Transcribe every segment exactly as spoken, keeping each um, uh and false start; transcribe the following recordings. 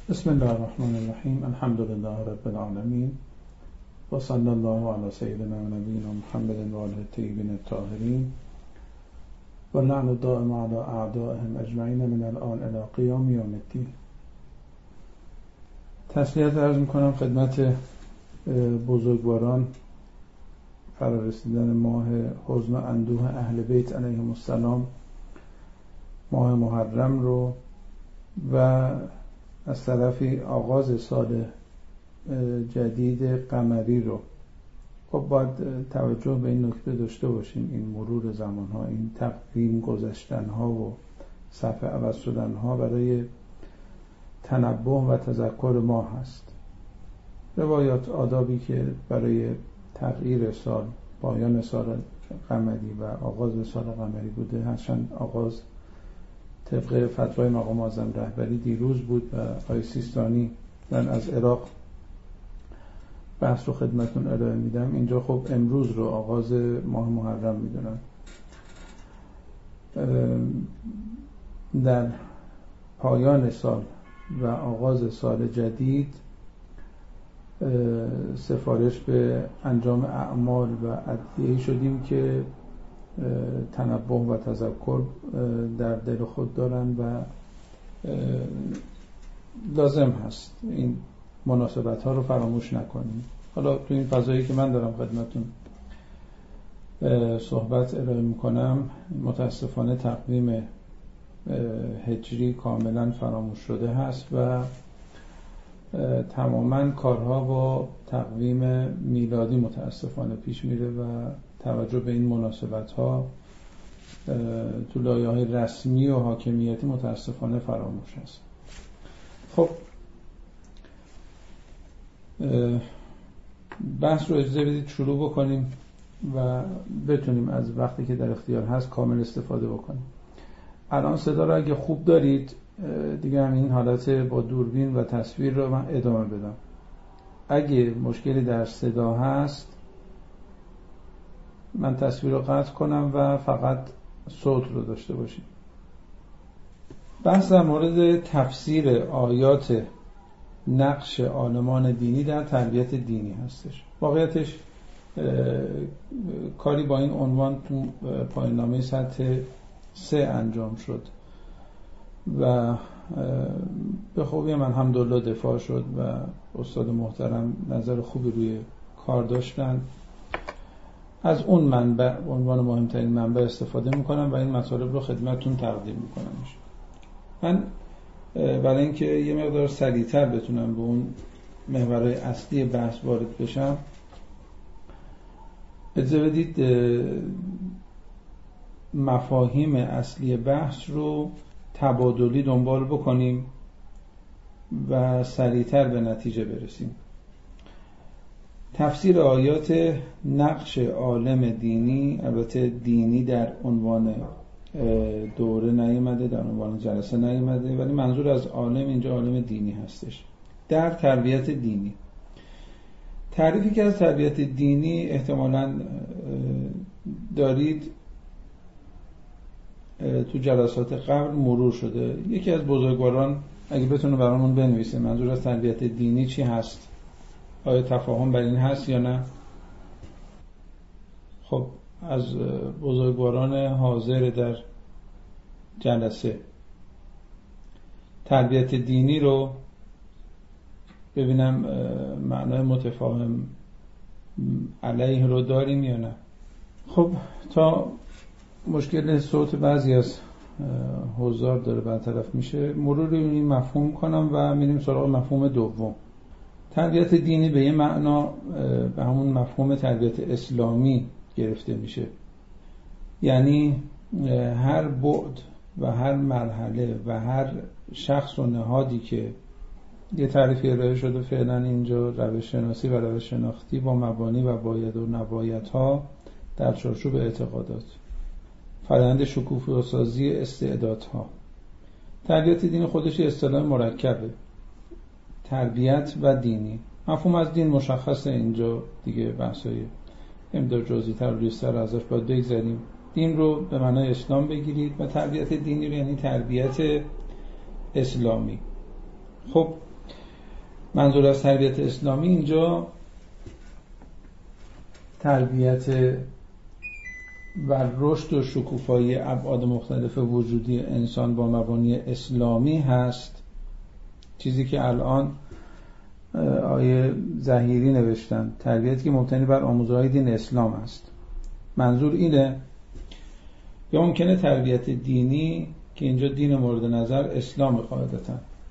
بسم الله الرحمن الرحیم. الحمد لله رب العالمین و صلی الله علی سیدنا و نبینا محمد و آله الطیبین الطاهرین و لعن الدائم علی اعدائهم اجمعین من الان الی قیام یوم الدین. تسلیت عرض میکنم خدمت بزرگواران فرارسیدن ماه حزن و اندوه اهل بیت علیهم السلام، ماه محرم رو، و از طرفی آغاز سال جدید قمری رو. خب باید توجه به این نکته داشته باشیم، این مرور زمان ها، این تقویم گذشتن ها و صفحه عوض شدن ها برای تنبه و تذکر ما هست. روایات آدابی که برای تغییر سال، پایان سال قمری و آغاز سال قمری بوده، هرچند آغاز طبق فتوای مقام معظم رهبری دیروز بود و آقای سیستانی من از عراق بحث رو خدمتون ارائه میدم. اینجا خب امروز رو آغاز ماه محرم میدونن. در پایان سال و آغاز سال جدید سفارش به انجام اعمال و ادعیه‌ای شدیم که تنبه و تذکر در دل خود دارن و لازم هست این مناسبت ها رو فراموش نکنیم. حالا تو این فضایی که من دارم خدمتون صحبت ارائه میکنم، متاسفانه تقویم هجری کاملا فراموش شده هست و تماما کارها با تقویم میلادی متاسفانه پیش میره و توجه به این مناسبت ها تو لایه‌های رسمی و حاکمیتی متاسفانه فراموش است. خب بحث رو اجازه بدید شروع بکنیم و بتونیم از وقتی که در اختیار هست کامل استفاده بکنیم. الان صدا رو اگه خوب دارید دیگه هم این حالت با دوربین و تصویر رو من ادامه بدم. اگه مشکلی در صدا هست من تصویر رو قطع کنم و فقط صوت رو داشته باشیم. بحث در مورد تفسیر آیات نقش عالمان دینی در تربیت دینی هستش. واقعیتش کاری با این عنوان تو پایان نامه سطح سه انجام شد و به خوبی من الحمدلله دفاع شد و استاد محترم نظر خوبی روی کار داشتن. از اون منبع عنوان مهمترین منبع استفاده میکنم و این مطالب رو خدمتتون تقدیم میکنمش. من برای اینکه یه مقدار سریعتر بتونم به اون محورهای اصلی بحث وارد بشم، اجازه بدید مفاهیم اصلی بحث رو تبادلی دنبال بکنیم و سریعتر به نتیجه برسیم. تفسیر آیات نقش عالم دینی، البته دینی در عنوان دوره نیامده، در عنوان جلسه نیامده، ولی منظور از عالم اینجا عالم دینی هستش در تربیت دینی. تعریفی که از تربیت دینی احتمالاً دارید تو جلسات قبل مرور شده. یکی از بزرگواران اگه بتونه برامون بنویسه منظور از تربیت دینی چی هست، آیا تفاهم بر این هست یا نه؟ خب از بزرگواران حاضر در جلسه تربیت دینی رو ببینم معنای متفاهم علیه رو داریم یا نه. خب تا مشکل صوت بعضی از حضار داره برطرف میشه، مرور این مفهوم کنم و میریم سراغ مفهوم دوم. تربیت دینی به یه معنا به همون مفهوم تربیت اسلامی گرفته میشه، یعنی هر بعد و هر مرحله و هر شخص و نهادی که یه تعریفی ارائه شده فعلا اینجا، روش شناسی و روش شناختی با مبانی و باید و نباید ها در چارچوب اعتقادات، فرآیند شکوفا سازی استعدادها. تربیت دینی خودش اصطلاح مرکبه، تربیت و دینی. مفهوم از دین مشخصه اینجا دیگه، بحثای امدار جزئی‌تر روی سر ازش باید بگذاریم. دین رو به معنای اسلام بگیرید و تربیت دینی رو یعنی تربیت اسلامی. خب منظور از تربیت اسلامی اینجا تربیت و رشد و شکوفایی ابعاد مختلف وجودی انسان با مبانی اسلامی هست، چیزی که الان آیه ظهیری نوشتن، تربیتی که مبتنی بر آموزه‌های دین اسلام است. منظور اینه. یا ممکنه تربیت دینی که اینجا دین مورد نظر اسلام قاعدتاً.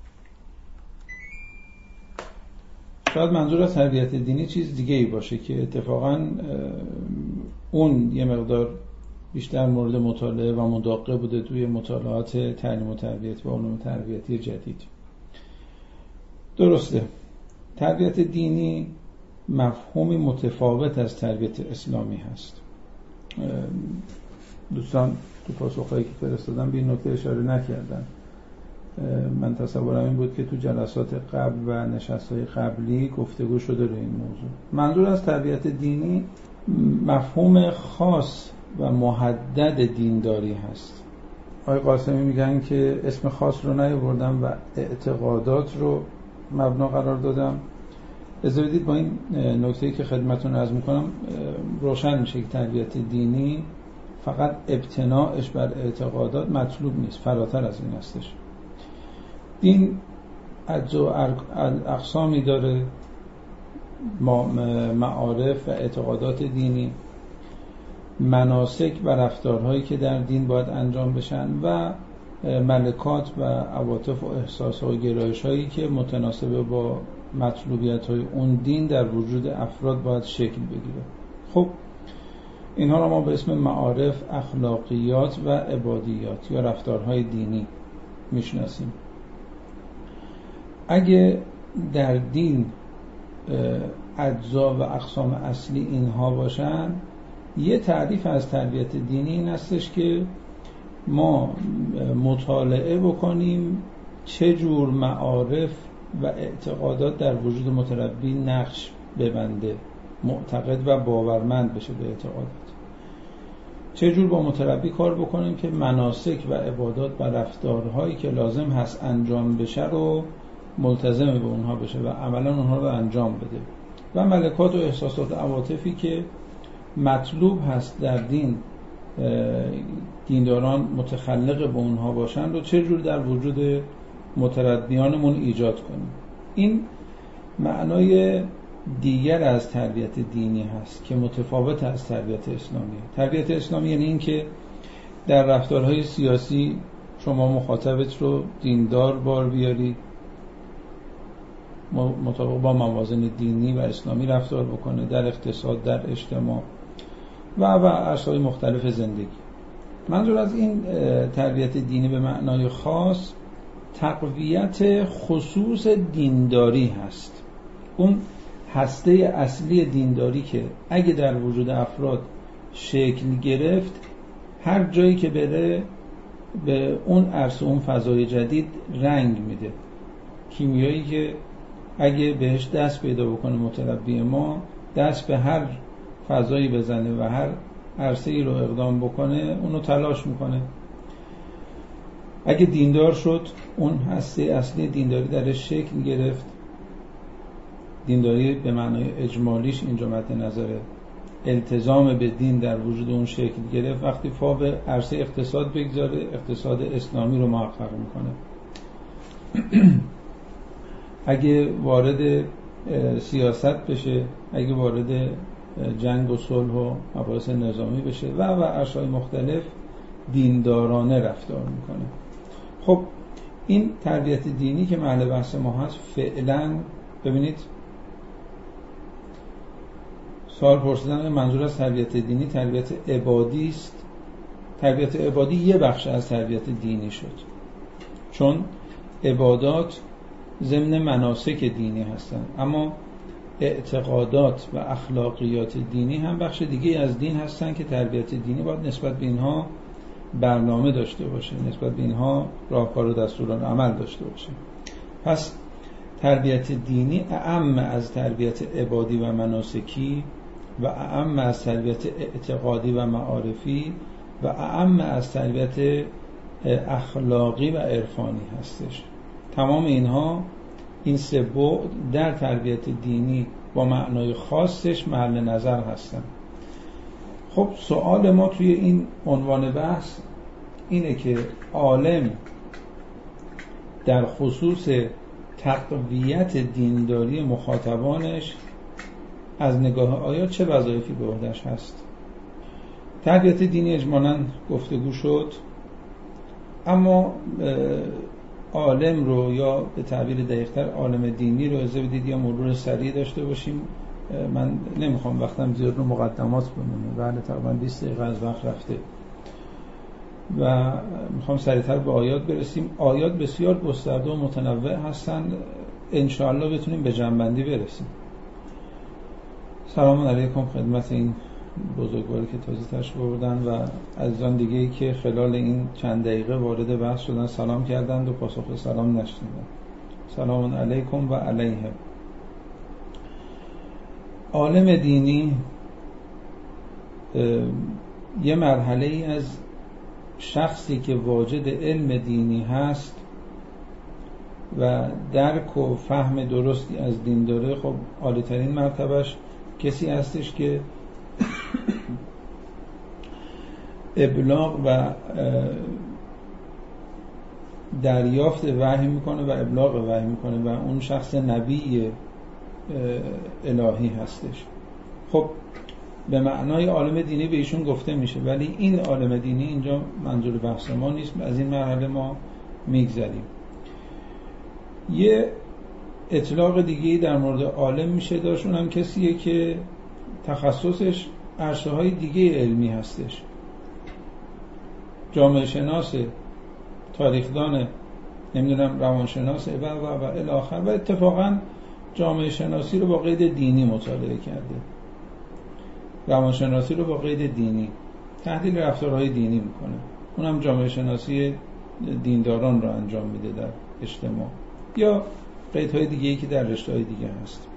شاید منظور از تربیت دینی چیز دیگه ای باشه که اتفاقاً اون یه مقدار بیشتر مورد مطالعه و مداقه بوده توی مطالعات تعلیم و تربیت و علوم تربیتی جدید. درسته، تربیت دینی مفهومی متفاوت از تربیت اسلامی هست. دوستان تو پاسخهایی که فرستادن به این نکته اشاره نکردن. من تصورم این بود که تو جلسات قبل و نشست‌های قبلی گفتگو شده روی این موضوع. منظور از تربیت دینی مفهوم خاص و محدد دینداری هست. آقای قاسمی میگن که اسم خاص رو نیاوردم و اعتقادات رو مبنا قرار دادم. اجازه بدید با این نکته‌ای که خدمتتون عرض می‌کنم روشن میشه که تربیت دینی فقط ابتناعش بر اعتقادات مطلوب نیست، فراتر از این هستش. دین اجزا و اقسامی داره، معارف و اعتقادات دینی، مناسک و رفتارهایی که در دین باید انجام بشن و ملکات و عواطف و احساسات و گرایش‌هایی که متناسب با مطلوبیت‌های اون دین در وجود افراد باید شکل بگیره. خب اینها را ما به اسم معارف، اخلاقیات و عبادیات یا رفتارهای دینی میشناسیم. اگه در دین اجزا و اقسام اصلی اینها باشن، یه تعریف از تربیت دینی این هستش که ما مطالعه بکنیم چه جور معارف و اعتقادات در وجود متربی نقش ببنده، معتقد و باورمند بشه به اعتقادات، چه جور با متربی کار بکنیم که مناسک و عبادات و رفتارهایی که لازم هست انجام بشه رو ملتزم به اونها بشه و عملا اونها رو انجام بده، و ملکات و احساسات و عواطفی که مطلوب هست در دین دینداران متخلق به اونها باشن رو چه جور در وجود متربیانمون ایجاد کنیم. این معنای دیگر از تربیت دینی هست که متفاوت از تربیت اسلامی. تربیت اسلامی یعنی این که در رفتارهای سیاسی شما مخاطبت رو دیندار بار بیاری، مطابق با موازین دینی و اسلامی رفتار بکنه، در اقتصاد، در اجتماع و و عرصه‌های مختلف زندگی. منظور از این تربیت دینی به معنای خاص تقویت خصوص دینداری هست. اون هسته اصلی دینداری که اگه در وجود افراد شکل گرفت، هر جایی که بره به اون عرصه، اون فضای جدید رنگ میده. کیمیایی که اگه بهش دست پیدا بکنه متربی ما، دست به هر فضایی بزنه و هر عرصه‌ای رو اقدام بکنه اونو تلاش میکنه. اگه دیندار شد، اون هسته اصلی دینداری درش شکل گرفت. دینداری به معنای اجمالیش اینجا مد نظره، التزام به دین در وجود اون شکل گرفت. وقتی پا به عرصه اقتصاد بگذاره، اقتصاد اسلامی رو محقق میکنه. اگه وارد سیاست بشه، اگه وارد جنگ و صلح و مباحث نظامی بشه و و عرصه‌های مختلف دیندارانه رفتار میکنه. خب این تربیت دینی که محل بحث ما هست، فعلا ببینید سوال پرسیدن منظور از تربیت دینی تربیت عبادی است. تربیت عبادی یه بخش از تربیت دینی شد، چون عبادات ضمن مناسک دینی هستن، اما اعتقادات و اخلاقیات دینی هم بخش دیگه از دین هستن که تربیت دینی باید نسبت به اینها برنامه داشته باشه، نسبت به اینها راهکار و دستورالعمل داشته باشه. پس تربیت دینی اعم از تربیت عبادی و مناسکی و اعم از تربیت اعتقادی و معارفی و اعم از تربیت اخلاقی و عرفانی هستش. تمام اینها این سه بعد در تربیت دینی با معنای خاصش محل نظر هستن. خب سوال ما توی این عنوان بحث اینه که عالم در خصوص تقویت دینداری مخاطبانش از نگاه آیات چه وظایفی به عهده‌اش هست. تربیت دینی اجمالاً گفتگو شد، اما عالم رو یا به تعبیر دقیق‌تر عالم دینی رو اجازه بدید یا مرور سریع داشته باشیم. من نمیخوام وقتم زیاد رو مقدمات بمونه، بله تقریباً بیست دقیقه از وقت رفته و میخوام سریعتر به آیات برسیم. آیات بسیار گسترده و متنوع هستن، انشاءالله بتونیم به جمع‌بندی برسیم. سلام علیکم خدمت این بزرگواری که تازه تشریف آوردن و عزیزان دیگه‌ای که خلال این چند دقیقه وارد بحث شدن سلام کردند و پاسخ سلام نشنیدن. سلام علیکم و علیهم. عالم دینی یه مرحله ای از شخصی که واجد علم دینی هست و درک و فهم درستی از دین داره، خب عالی ترین مرتبهش کسی هستش که ابلاغ و دریافت وحی میکنه و ابلاغ وحی میکنه و اون شخص نبی الهی هستش. خب به معنای عالم دینی به ایشون گفته میشه، ولی این عالم دینی اینجا منظور بحث ما نیست، از این مرحله ما میگذریم. یه اطلاق دیگه‌ای در مورد عالم میشه داشت، اونم کسیه که تخصصش عرصه های دیگه علمی هستش، جامعه شناس، تاریخدان، نمیدونم روانشناس و و و الی آخر، و اتفاقا جامعه شناسی رو با قید دینی مطالعه کرده، روانشناسی رو با قید دینی، تحلیل رفتارهای دینی میکنه، اونم جامعه شناسی دینداران رو انجام میده در اجتماع، یا قیدهای دیگه‌ای که در رشته‌های دیگه هست.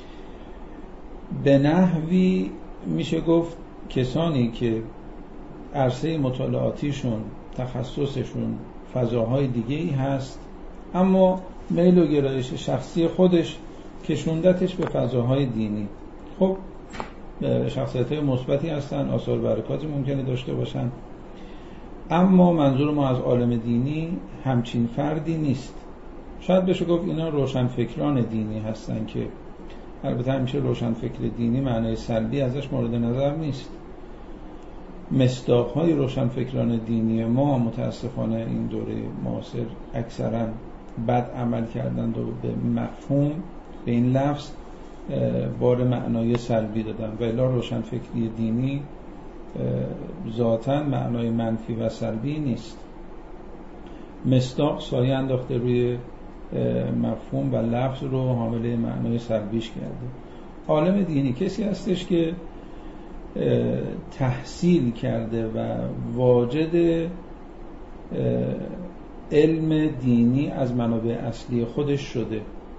به نحوی میشه گفت کسانی که عرصه مطالعاتیشون، تخصصشون فضاهای دیگه‌ای هست، اما میل و گرایش شخصی خودش کشوندتش به فضاهای دینی. خب شخصیت‌های مثبتی هستن، آثار برکاتی ممکنه داشته باشن، اما منظور ما از عالم دینی همچین فردی نیست. شاید بشه گفت اینا روشنفکران دینی هستن که البته همیشه روشنفکر دینی معنای سلبی ازش مورد نظر نیست. مصداق‌های روشنفکران دینی ما متاسفانه این دوره معاصر اکثرا بد عمل کردند و به مفهوم، به این لفظ بار معنای سلبی دادن، و الا روشنفکری دینی ذاتاً معنای منفی و سلبی نیست. مصداق سایه انداخته روی مفهوم و لفظ رو حامل معنای سلبیش کرده. عالم دینی کسی هستش که تحصیل کرده و واجد علم دینی از منابع اصلی خودش شده.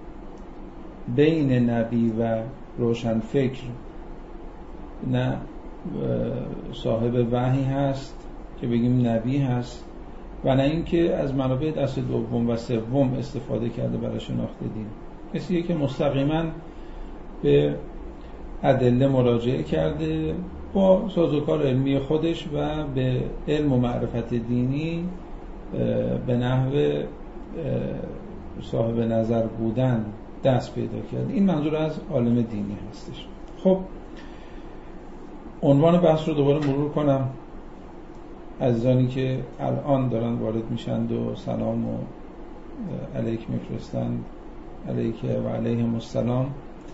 بین نبی و روشنفکر نه صاحب وحی هست که بگیم نبی هست، و نه اینکه از منابع دست دوم و سوم استفاده کرده برای شناخت دین. کسیه که مستقیما به ادله مراجعه کرده با سازوکار علمی خودش و به علم و معرفت دینی به نحو صاحب نظر بودن دست پیدا کرد. این منظور از عالم دینی هستش. خب عنوان بحث رو دوباره مرور کنم. عزیزانی که الان دارن وارد میشند و سلام و علیک میفرستند، علیک و علیهم السلام.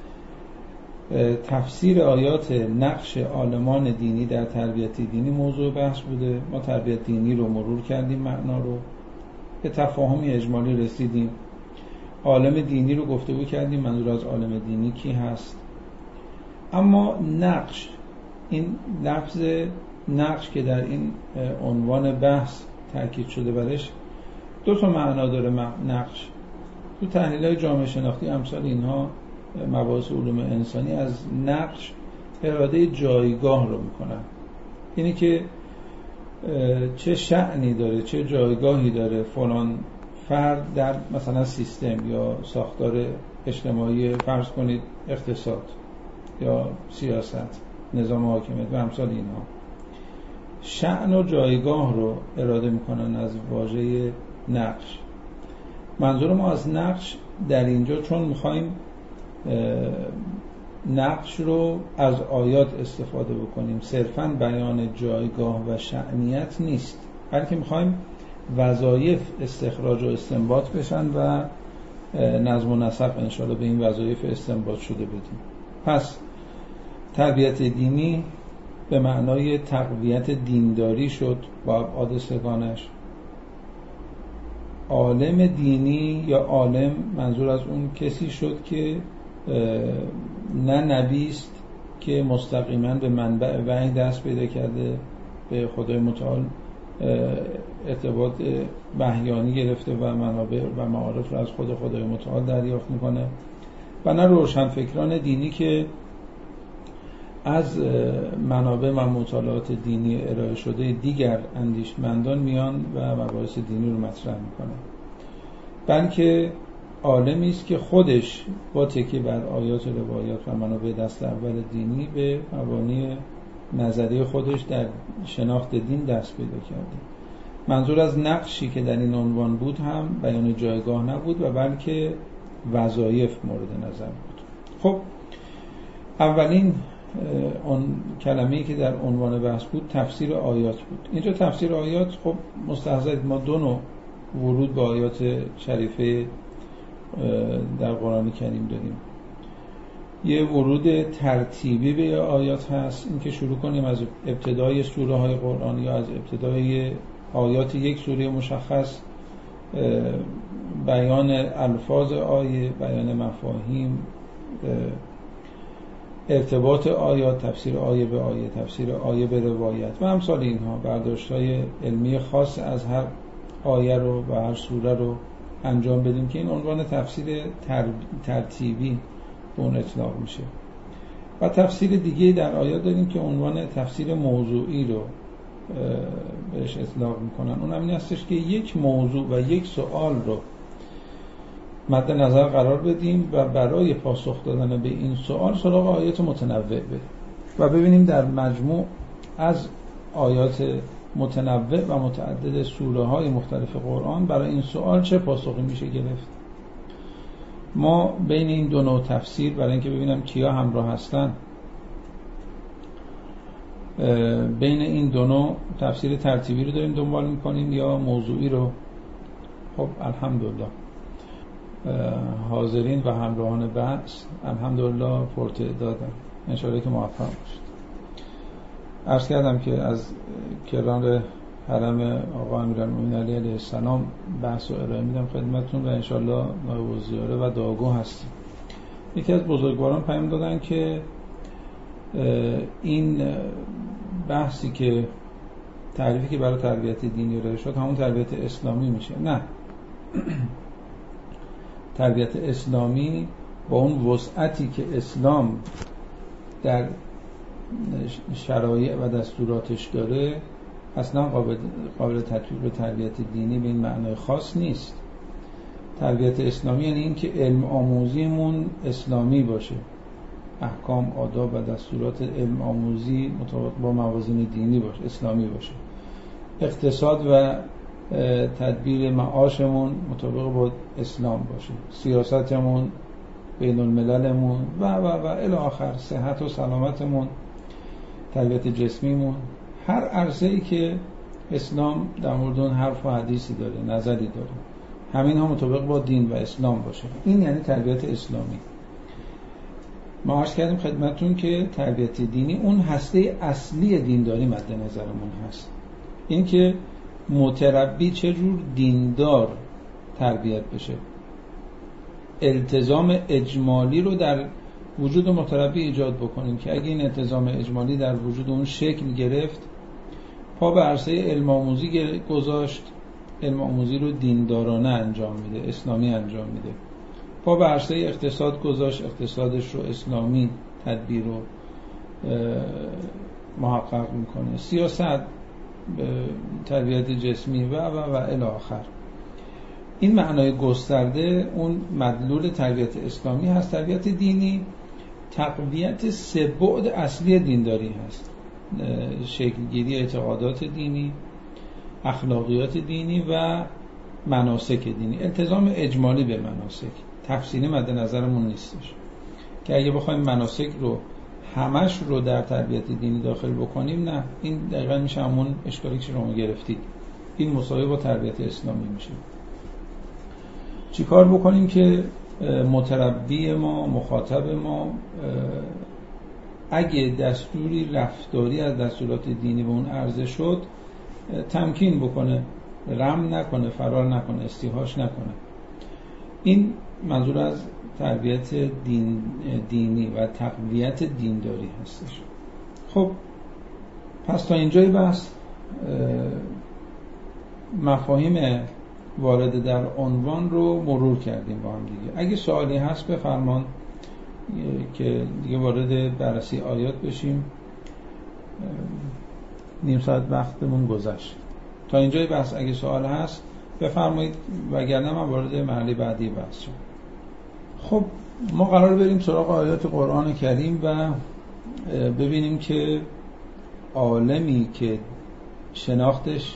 تفسیر آیات نقش عالمان دینی در تربیت دینی موضوع بحث بوده. ما تربیت دینی رو مرور کردیم، معنا رو به تفاهمی اجمالی رسیدیم. عالم دینی رو گفتگو کردیم، منظور از عالم دینی کی هست. اما نقش، این لفظ نقش که در این عنوان بحث تاکید شده برش، دو تا معنا داره. نقش تو تحلیل‌های جامعه شناختی امثال اینها، مباحث علوم انسانی، از نقش اراده جایگاه رو میکنن. اینی که چه شأنی داره، چه جایگاهی داره فلان فرد در مثلا سیستم یا ساختار اجتماعی، فرض کنید اقتصاد یا سیاست، نظام حاکمیت و امثال اینها، شأن و جایگاه رو اراده میکنن از واژه نقش. منظور ما از نقش در اینجا، چون میخوایم نقش رو از آیات استفاده بکنیم، صرفاً بیان جایگاه و شأنیت نیست، بلکه میخوایم وظایف استخراج و استنباط بشن و نظم و نسق انشاءالله به این وظایف استنباط شده بدیم. پس تربیت دینی به معنای تقویت دینداری شد با ابعاد سگانش. عالم دینی یا عالم منظور از اون کسی شد که نه نبیست که مستقیما به منبع وحی دست پیدا کرده، به خدای متعال ارتباط وحیانی گرفته و منابع و معارف رو از خود خدای متعال دریافت میکنه، و نه روشنفکران دینی که از منابع و مطالعات دینی ارائه شده دیگر اندیشمندان میان و مباحث دینی رو مطرح میکنه، بلکه عالمی است که خودش با تکیه بر آیات و روایات و منابع دست اول دینی به مبانی نظری خودش در شناخت دین دست پیدا کرده. منظور از نقشی که در این عنوان بود هم بیان جایگاه نبود و بلکه وظایف مورد نظر بود. خب اولین اون کلمه‌ای که در عنوان بحث بود تفسیر آیات بود. اینجا تفسیر آیات، خب مستحضر ما دو نوع ورود به آیات شریفه در قرآن کریم داریم. یه ورود ترتیبی به آیات هست، این که شروع کنیم از ابتدای سوره های قرآن یا از ابتدای آیات یک سوره مشخص، بیان الفاظ آیه، بیان مفاهیم، ارتباط آیات، تفسیر آیه به آیه، تفسیر آیه به روایت و امثال اینها، برداشت‌های علمی خاص از هر آیه رو و هر سوره رو انجام بدیم که این عنوان تفسیر تر... ترتیبی به اون اطلاق میشه. و تفسیر دیگه در آیات داریم که عنوان تفسیر موضوعی رو بهش اطلاق میکنن. اون همین هستش که یک موضوع و یک سوال رو مد نظر قرار بدیم و برای پاسخ دادن به این سوال سراغ آیات متنوع بریم و ببینیم در مجموع از آیات متنوع و متعدد سوره های مختلف قرآن برای این سوال چه پاسخی میشه گرفت. ما بین این دو نوع تفسیر، برای اینکه ببینم کیا همراه هستن، بین این دو نوع تفسیر ترتیبی رو داریم دنبال میکنیم یا موضوعی رو. خب الحمدلله حاضرین و همراهان بحث الحمدلله پرتعدادن، انشاءالله که موفق باشید. عرض کردم که از کران حرم آقا امیرالمومنین علی علیه السلام بحث و ارائه میدم خدمتتون و انشاءالله نایب الزیاره و دعاگو هستیم. یکی از بزرگواران پیام دادن که این بحثی که تعریفی که برای تربیت دینی ارائه شد همون تربیت اسلامی میشه. نه، تربیت اسلامی با اون وسعتی که اسلام در شرایع و دستوراتش داره اصلا قابل, قابل تطبیق به تربیت دینی به این معنای خاص نیست. تربیت اسلامی یعنی این که علم آموزیمون اسلامی باشه، احکام، آداب و دستورات علم آموزی مطابق با موازین دینی باشه، اسلامی باشه. اقتصاد و تدبیر معاشمون مطابق با اسلام باشه، سیاستمون، بین المللمون و و و الی آخر، صحت و سلامتمون، تربیت جسمیمون، هر عرصه‌ای که اسلام در مورد اون حرف و حدیثی داره، نظری داره، همین ها مطابق با دین و اسلام باشه. این یعنی تربیت اسلامی. ما عرض کردیم خدمتتون که تربیت دینی اون هسته اصلی دینداری مد نظرمون هست، این که متربی چجور دیندار تربیت بشه، التزام اجمالی رو در وجود متربی ایجاد بکنیم که اگه این التزام اجمالی در وجود اون شکل گرفت، پا به عرصه علم آموزی گذاشت، علم آموزی رو دیندارانه انجام میده، اسلامی انجام میده. پا به عرصه اقتصاد گذاشت، اقتصادش رو اسلامی تدبیر رو محقق میکنه. سیاست، تربیت جسمی و و و الی آخر. این معنای گسترده اون مدلول تربیت اسلامی هست. تربیت دینی تقویت سه بعد اصلی دینداری هست: شکلگیری اعتقادات دینی، اخلاقیات دینی و مناسک دینی. التزام اجمالی به مناسک، تفصیلی مد نظرمون نیستش که اگه بخوایم مناسک رو همش رو در تربیت دینی داخل بکنیم، نه، این دقیقا میشه همون اشکالی که شما گرفتید. این مساوی با تربیت اسلامی میشه. چیکار بکنیم که متربی ما، مخاطب ما، اگه دستوری رفتاری از دستورات دینی به اون عرضه شد تمکین بکنه، رم نکنه، فرار نکنه، استیحاش نکنه. این منظور از تربیت دین دینی و تقویت دینداری هستش. خب پس تا اینجای بحث مفاهیم وارد در عنوان رو مرور کردیم با هم دیگه. اگه سوالی هست بفرمان که دیگه وارد بررسی آیات بشیم. نیم ساعت وقتمون گذشت. تا اینجای بحث اگه سوال هست بفرمایید، وگرنه من وارد مرحله بعدی بحث شم. خب ما قرار بریم سراغ آیات قرآن کریم و ببینیم که عالمی که شناختش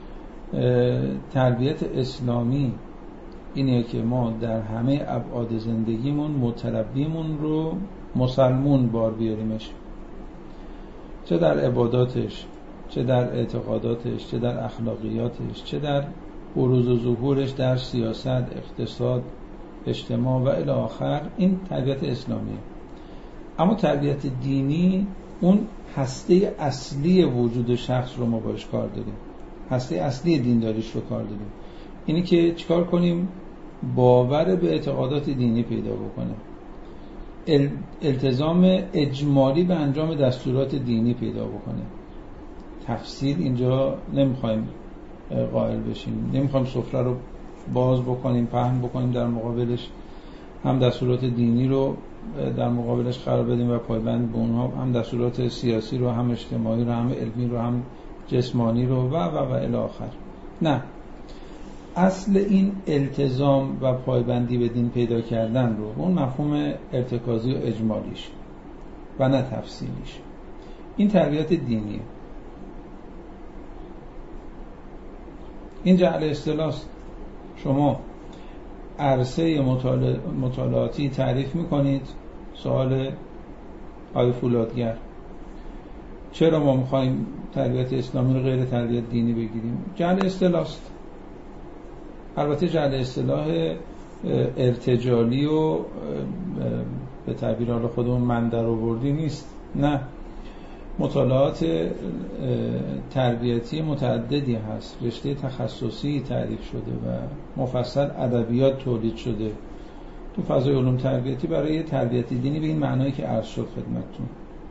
تربیت اسلامی اینه که ما در همه ابعاد زندگیمون متربیمون رو مسلمون بار بیاریمش، چه در عباداتش، چه در اعتقاداتش، چه در اخلاقیاتش، چه در بروز و ظهورش در سیاست، اقتصاد، اجتماع و الی آخر. این تربیت اسلامیه. اما تربیت دینی اون هسته اصلی وجود شخص رو ما باش کار داریم، هسته اصلی دینداریش رو کار داریم. اینی که چیکار کنیم؟ باور به اعتقادات دینی پیدا بکنه، التزام اجمالی به انجام دستورات دینی پیدا بکنه. تفصیل اینجا نمیخوایم قائل بشیم، نمیخوایم سفره رو باز بکنیم، پهن بکنیم، در مقابلش هم دستورات دینی رو در مقابلش قرار بدیم و پایبند به اونها، هم دستورات سیاسی رو، هم اجتماعی رو، هم علمی رو، هم جسمانی رو و و و الی آخر. نه، اصل این التزام و پایبندی به دین پیدا کردن رو اون مفهوم ارتکازی و اجمالیش و نه تفصیلیش، این تربیت دینیه. این جعل اصطلاح شما عرصه مطالعاتی تعریف میکنید. سوال آقای فولادگر: چرا ما میخوایم تربیت اسلامی رو غیر تربیت دینی بگیریم؟ جعل اصطلاح است. البته جعل اصطلاح ارتجالی و به تعبیر حال خودمون من در آوردی نیست، نه، مطالعات تربیتی متعددی هست، رشته تخصصی تعریف شده و مفصل ادبیات تولید شده تو فضای علوم تربیتی برای تربیت دینی به این معنایی که عرض شد خدمتتون.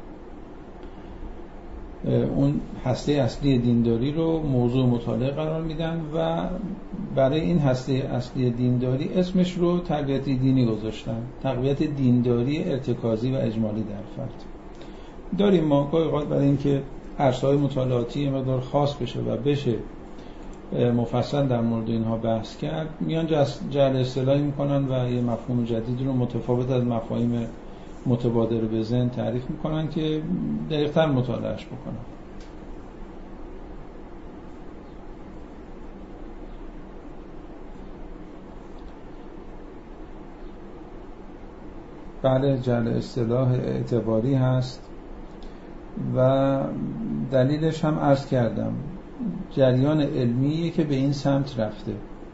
اون هسته اصلی دینداری رو موضوع مطالعه قرار میدن و برای این هسته اصلی دینداری اسمش رو تربیت دینی گذاشتن. تقویت دینداری ارتکازی و اجمالی در فرد داریم ما. گاهی اوقات برای اینکه عرصه‌های مطالعاتی مقدار خاص بشه و بشه مفصل در مورد اینها بحث کرد، میان جعل اصطلاحی میکنن و یه مفهوم جدید رو متفاوت از مفاهیم متبادر به ذهن تعریف میکنن که دقیق‌تر مطالعهش بکنن. بله، جعل اصطلاح اعتباری هست و دلیلش هم عرض کردم، جریان علمیه که به این سمت رفته.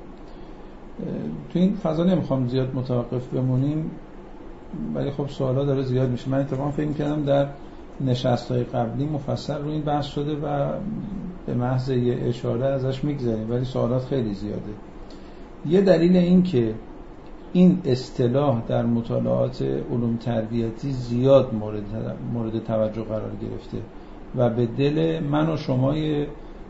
تو این فضا نمیخوام زیاد متوقف بمونیم، ولی خب سوالا داره زیاد میشه. من اتفاقا فکر می‌کردم در نشست‌های قبلی مفصل رو این بحث شده و به محض یه اشاره ازش میگذریم، ولی سوالات خیلی زیاده. یه دلیل این که این اصطلاح در مطالعات علوم تربیتی زیاد مورد مورد توجه قرار گرفته و به دل من و شمای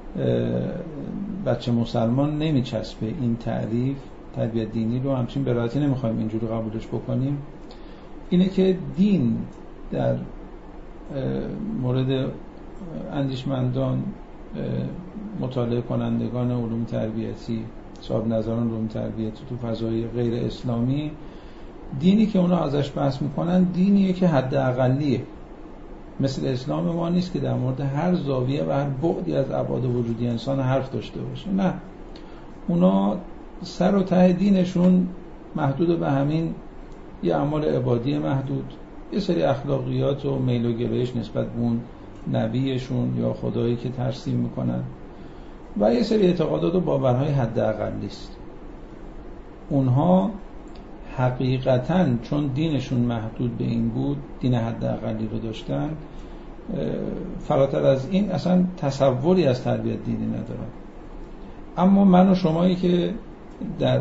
بچه مسلمان نمیچسبه این تعریف، تربیت دینی رو همچین به راحتی نمیخوایم اینجوری قبولش بکنیم، اینه که دین در مورد اندیشمندان، مطالعه کنندگان علوم تربیتی، صاحب نظران علوم تربیت تو فضای غیر اسلامی، دینی که اونا ازش بحث میکنن دینیه که حد اقلیه، مثل اسلام ما نیست که در مورد هر زاویه و هر بعدی از ابعاد وجودی انسان حرف داشته باشه. نه، اونا سر و ته دینشون محدود به همین یه اعمال عبادی محدود، یه سری اخلاقیات و میل و گرایش نسبت به اون نبیشون یا خدایی که ترسیم میکنن و یه سری اعتقادات و باورهای حد اقلی است. اونها حقیقتاً چون دینشون محدود به این بود، دین حد اقلی رو داشتن، فراتر از این اصلا تصوری از تربیت دینی ندارن. اما من و شمایی که در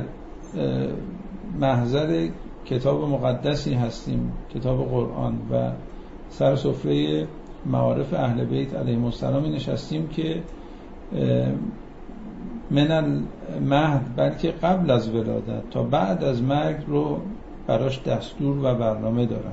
محضر کتاب مقدسی هستیم، کتاب قرآن، و سر سفره معارف اهل بیت علیهم السلام نشستیم که من المهد، بلکه قبل از ولادت تا بعد از مرگ رو براش دستور و برنامه دارن.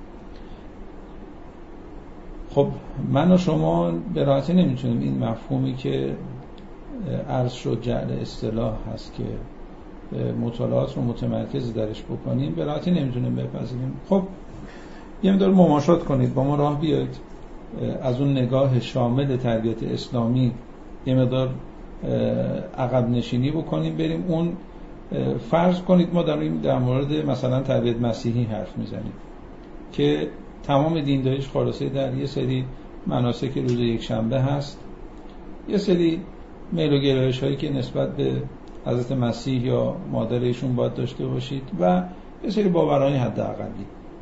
خب من و شما به راحتی نمیتونیم این مفهومی که عرض شد جعل اصطلاح هست که مطالعات رو متمرکز درش بکنیم، به راحتی نمیتونیم بپذیریم. خب یه مقدار مماشات کنید با ما، راه بیایید از اون نگاه شامل تربیت اسلامی یه مقدار عقب نشینی بکنیم، بریم اون. فرض کنید ما داریم در مورد مثلا تربیت مسیحی حرف میزنیم که تمام دینداریش خلاصه در یه سری مناسک روز یک شنبه هست، یه سری میل و گرایش هایی که نسبت به حضرت مسیح یا مادر ایشون باید داشته باشید و یه سری باورهای حد اقلی.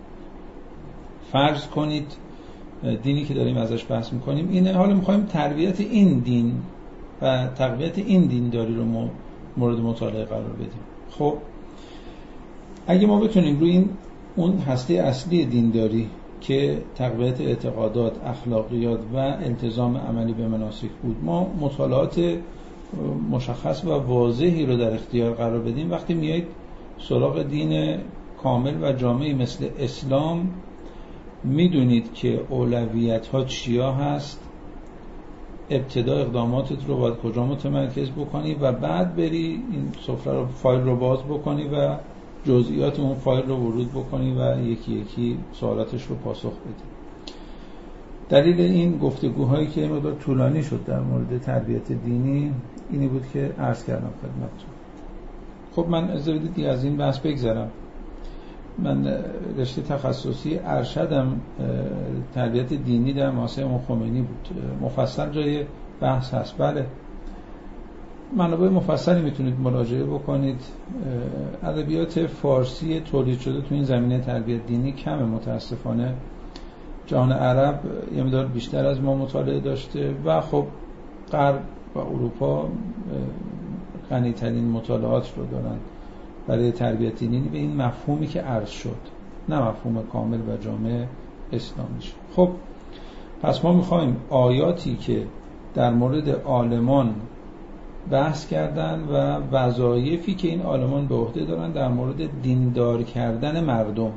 فرض کنید دینی که داریم ازش بحث میکنیم اینه، حالا میخوایم تربیت این دین و تقویت این دینداری رو مورد مطالعه قرار بدیم. خب اگه ما بتونیم روی این اون هسته اصلی دینداری که تقویت اعتقادات، اخلاقیات و التزام عملی به مناسک بود، ما مطالعات مشخص و واضحی رو در اختیار قرار بدیم، وقتی میایید سراغ دین کامل و جامعی مثل اسلام میدونید که اولویت ها چیا هست، ابتدا اقداماتت رو باید کجا متمرکز بکنی و بعد بری این سفره رو فایل رو باز بکنی و جزئیات اون فایل رو ورود بکنی و یکی یکی سوالاتش رو پاسخ بدی. دلیل این گفتگوهایی که مقدار طولانی شد در مورد تربیت دینی اینی بود که عرض کردم خدمتتون. خب من اجازه بدید از این بحث بگذرم. من رشته تخصصی ارشدم تربیت دینی در مؤسسه امام خمینی بود. مفصل جای بحث هست. بله، منابع مفصلی میتونید مراجعه بکنید. ادبیات فارسی تولید شده تو این زمینه تربیت دینی کمه متاسفانه. جهان عرب یه مقدار بیشتر از ما مطالعه داشته و خب غرب و اروپا غنی‌ترین مطالعات رو دارن برای تربیت دینی به این مفهومی که عرض شد، نه مفهوم کامل و جامع اسلامیش. خب پس ما میخوایم آیاتی که در مورد عالمان بحث کردن و وظایفی که این عالمان به عهده دارن در مورد دیندار کردن مردم،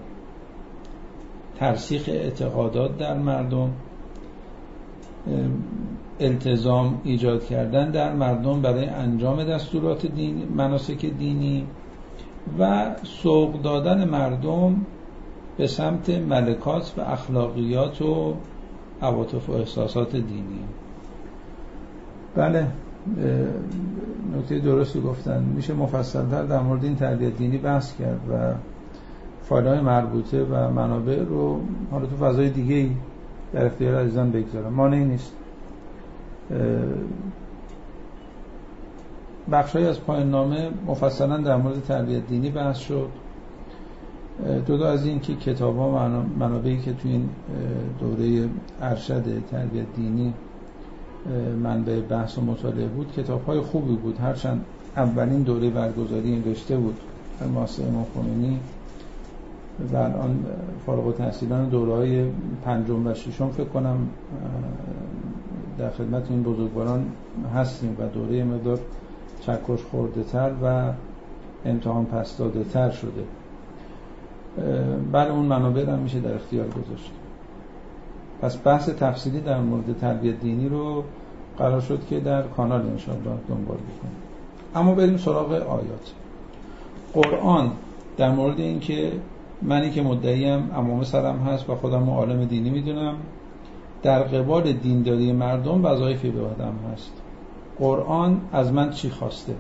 ترسیخ اعتقادات در مردم، التزام ایجاد کردن در مردم برای انجام دستورات دین، مناسک دینی و سوق دادن مردم به سمت ملکات و اخلاقیات و عواطف و احساسات دینی. بله، نکته درستی گفتن. میشه مفصل‌تر در مورد این تربیت دینی بحث کرد و فایل‌های مربوطه و منابع رو حالا تو فضای دیگه‌ای در اختیار عزیزان بگذارم، مانعی نیست. بخشایی از پایان نامه مفصلا در مورد تربیت دینی بحث شد. جدا از این که کتاب‌ها منابعی که تو این دوره ارشد تربیت دینی منبع بحث و مطالعه بود، کتاب‌های خوبی بود، هرچند اولین دوره برگزاری این رشته بود در مؤسسه امام خمینی و الان فارغ التحصیلان دوره‌های پنجم و ششم فکر کنم در خدمت این بزرگواران هستیم و دوره مقدار چکش خورده تر و امتحان پس داده تر شده. بله، اون منابع رو میشه در اختیار گذاشت. پس بحث تفصیلی در مورد تربیت دینی رو قرار شد که در کانال انشاءالله دنبال بکنیم. اما بریم سراغ آیات. قرآن در مورد این که منی که مدعیم امام سرم هست و خودم عالم دینی میدونم، در قبال دینداری مردم وظایفی به عهده‌ام هست. قرآن از من چی خواسته؟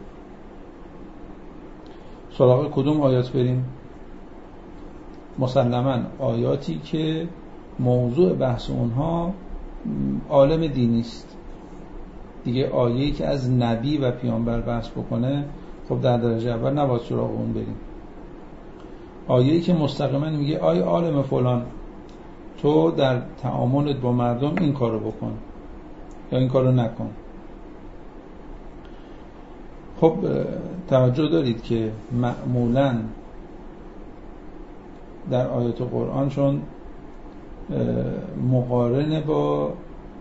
سراغ کدوم آیات بریم؟ مسلماً آیاتی که موضوع بحث اونها عالم دینی است. دیگه آیه‌ای که از نبی و پیامبر بحث بکنه، خب در درجه اول نباید سراغ اون بریم. آیه‌ای که مستقیما میگه آی عالم فلان، تو در تعاملت با مردم این کارو بکن یا این کارو نکن. خب توجه دارید که معمولاً در آیات قرآن چون مقارن با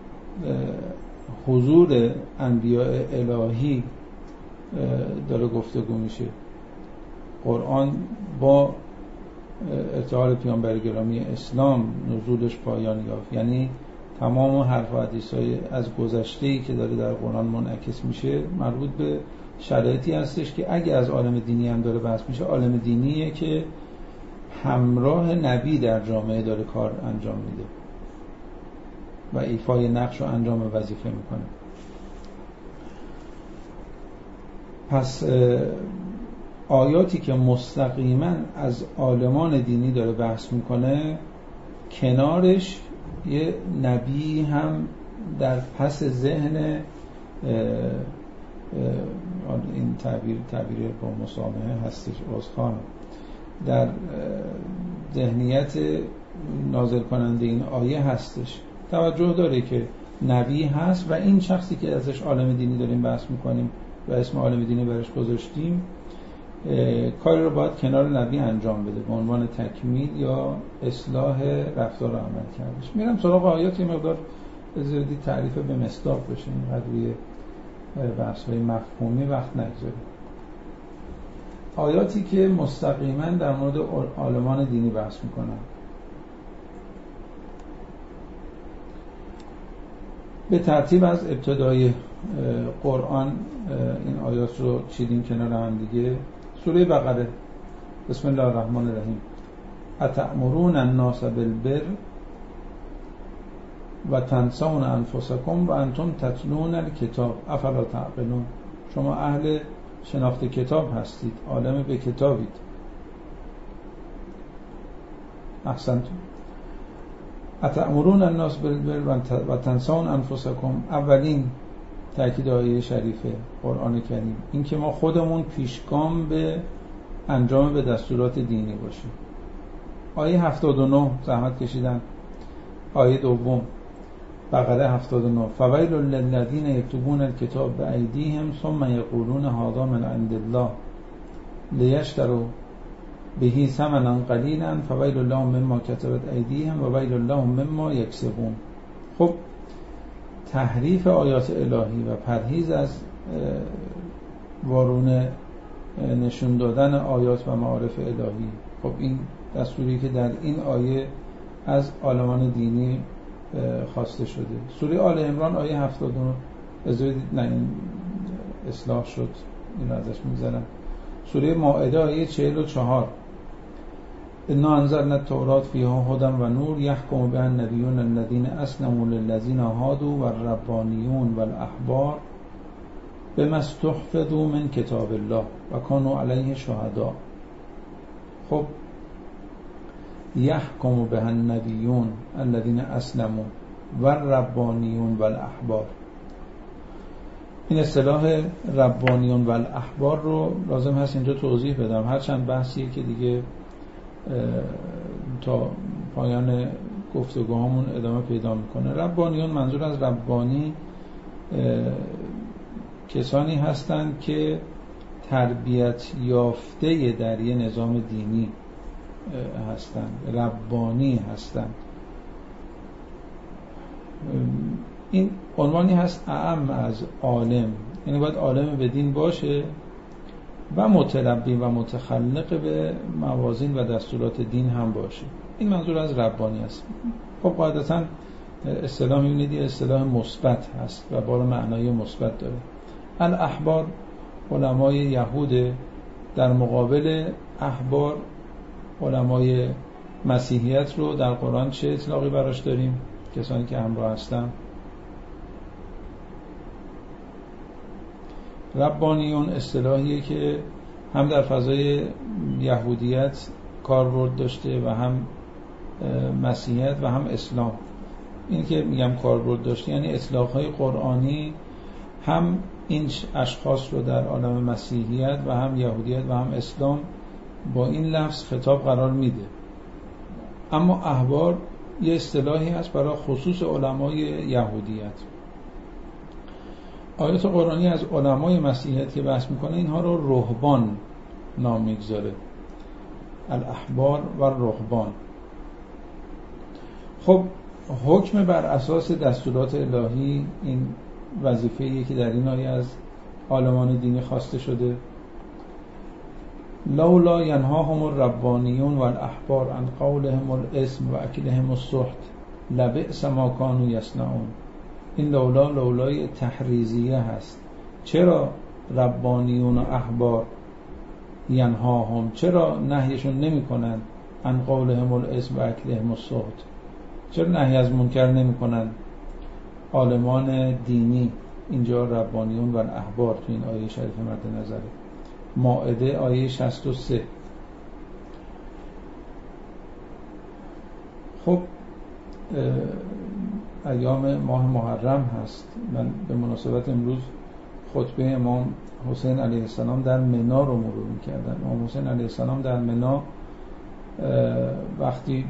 حضور انبیاء الهی داره گفتگو میشه، قرآن با ارتحال پیامبر گرامی اسلام نزولش پایان یافت. یعنی تمام حرف و حدیث‌های از گذشته‌ای که داره در قرآن منعکس میشه مربوط به شرایطی هستش که اگه از عالم دینی هم داره بحث میشه، عالم دینیه که همراه نبی در جامعه داره کار انجام میده و ایفای نقش و انجام وظیفه میکنه. پس آیاتی که مستقیما از عالمان دینی داره بحث میکنه، کنارش یه نبی هم در پس ذهن این تعبیر تعبیر با مسامحه هستش، عذرخواهم، در ذهنیت نازل کننده این آیه هستش. توجه داره که نبی هست و این شخصی که ازش عالم دینی داریم بحث میکنیم و اسم عالم دینی برش گذاشتیم، کاری رو باید کنار نبی انجام بده به عنوان تکمیل یا اصلاح رفتار و عمل کردش. میرم سراغ آیات، یه مقدار زیادی تعریف به مصداق بشه، اینقدر روی بحث‌های مفهومی وقت نگذاریم. آیاتی که مستقیما در مورد عالمان دینی بحث میکنن. به ترتیب از ابتدای قرآن این آیات رو چیدیم کنار هم دیگه. سوره بقره، بسم الله الرحمن الرحیم. اتأمرون الناس بالبر و تنسون انفسکم و انتم تتلون الکتاب افلا تعقلون. شما اهل شناخت کتاب هستید، عالم به کتابید. احسنتم. اتأمرون الناس بالبر و تنسون انفسکم، اولین تأکید آیه شریفه قرآن کریم این که ما خودمون پیشگام به انجام به دستورات دینی باشیم. آیه هفتاد و نه زحمت کشیدن. آیه دوم بقره هفتاد و نه فویل للذین یکتبون الکتاب بأیدیهم ثم یقولون هذا من عند الله لیشتروا به ثمنا قلیلا فویل لهم مما کتبت ایدیهم و ویل لهم مما یکسبون. خب تحریف آیات الهی و پرهیز از وارونه نشون دادن آیات و معارف الهی، خب این دستوری که در این آیه از عالمان دینی خواسته شده. سوره آل عمران آیه هفتاد و نه بذارید نه این اصلاح شد، این رو ازش می‌ذارم. سوره مائده آیه چهل و چهار انا انزلنا التوراة فیها هدی و نور یحکم بها النبیون الذین اسلموا للذین هادوا والربانیون والاحبار بما استحفظوا من کتاب الله و کانوا علیه شهدا. خب یحکم بها النبیون الذین اسلموا والربانیون والاحبار، این اصطلاح ربانیون والاحبار رو لازم هست اینجا توضیح بدم، هرچند بحثیه که دیگه تا پایان گفتگوهامون ادامه پیدا میکنه. ربانیون، منظور از ربانی کسانی هستند که تربیت یافته در یه نظام دینی هستند، ربانی هستند. این عنوانی هست اعم از عالم، یعنی باید عالم به دین باشه و متربی و متخلق به موازین و دستورات دین هم باشه. این منظور از ربانی است. خب قاعدتاً اصطلاح می‌بینید یه اصطلاح مثبت هست و بار معنای مثبت داره. الاحبار علمای یهود در مقابل احبار علمای مسیحیت رو در قرآن چه اطلاقی براش داریم؟ کسانی که همراه هستن. ربانیون اصطلاحیه که هم در فضای یهودیت کاربرد داشته و هم مسیحیت و هم اسلام. این که میگم کاربرد داشته یعنی اطلاقهای قرآنی هم این اشخاص رو در عالم مسیحیت و هم یهودیت و هم اسلام با این لفظ خطاب قرار میده. اما احبار یه اصطلاحی هست برای خصوص علمای یهودیت. آیات قرآنی از علمای مسیحیت که بحث میکنه اینها رو رهبان نام میگذاره، الاحبار و رهبان. خب حکم بر اساس دستورات الهی این وظیفه‌ایه که در این آیه از عالمان دینی خواسته شده. لولا ینهاهم الربانیون والاحبار عن قولهم الاسم و اکلهم السحت لبئس ما کانوا یصنعون. این لولا لولای تحریزیه هست. چرا ربانیون و احبار ینهاهم، چرا نهیشون نمی کنن عن قولهم الاسم و اکلهم السحت؟ چرا نهی از منکر نمی کنن عالمان دینی؟ اینجا ربانیون و احبار تو این آیه شریف مد نظره. مائده آیه شصت و سه. خب ایام ماه محرم هست. من به مناسبت امروز خطبه امام حسین علیه السلام در منا رو مرور می‌کردم. امام حسین علیه السلام در منا وقتی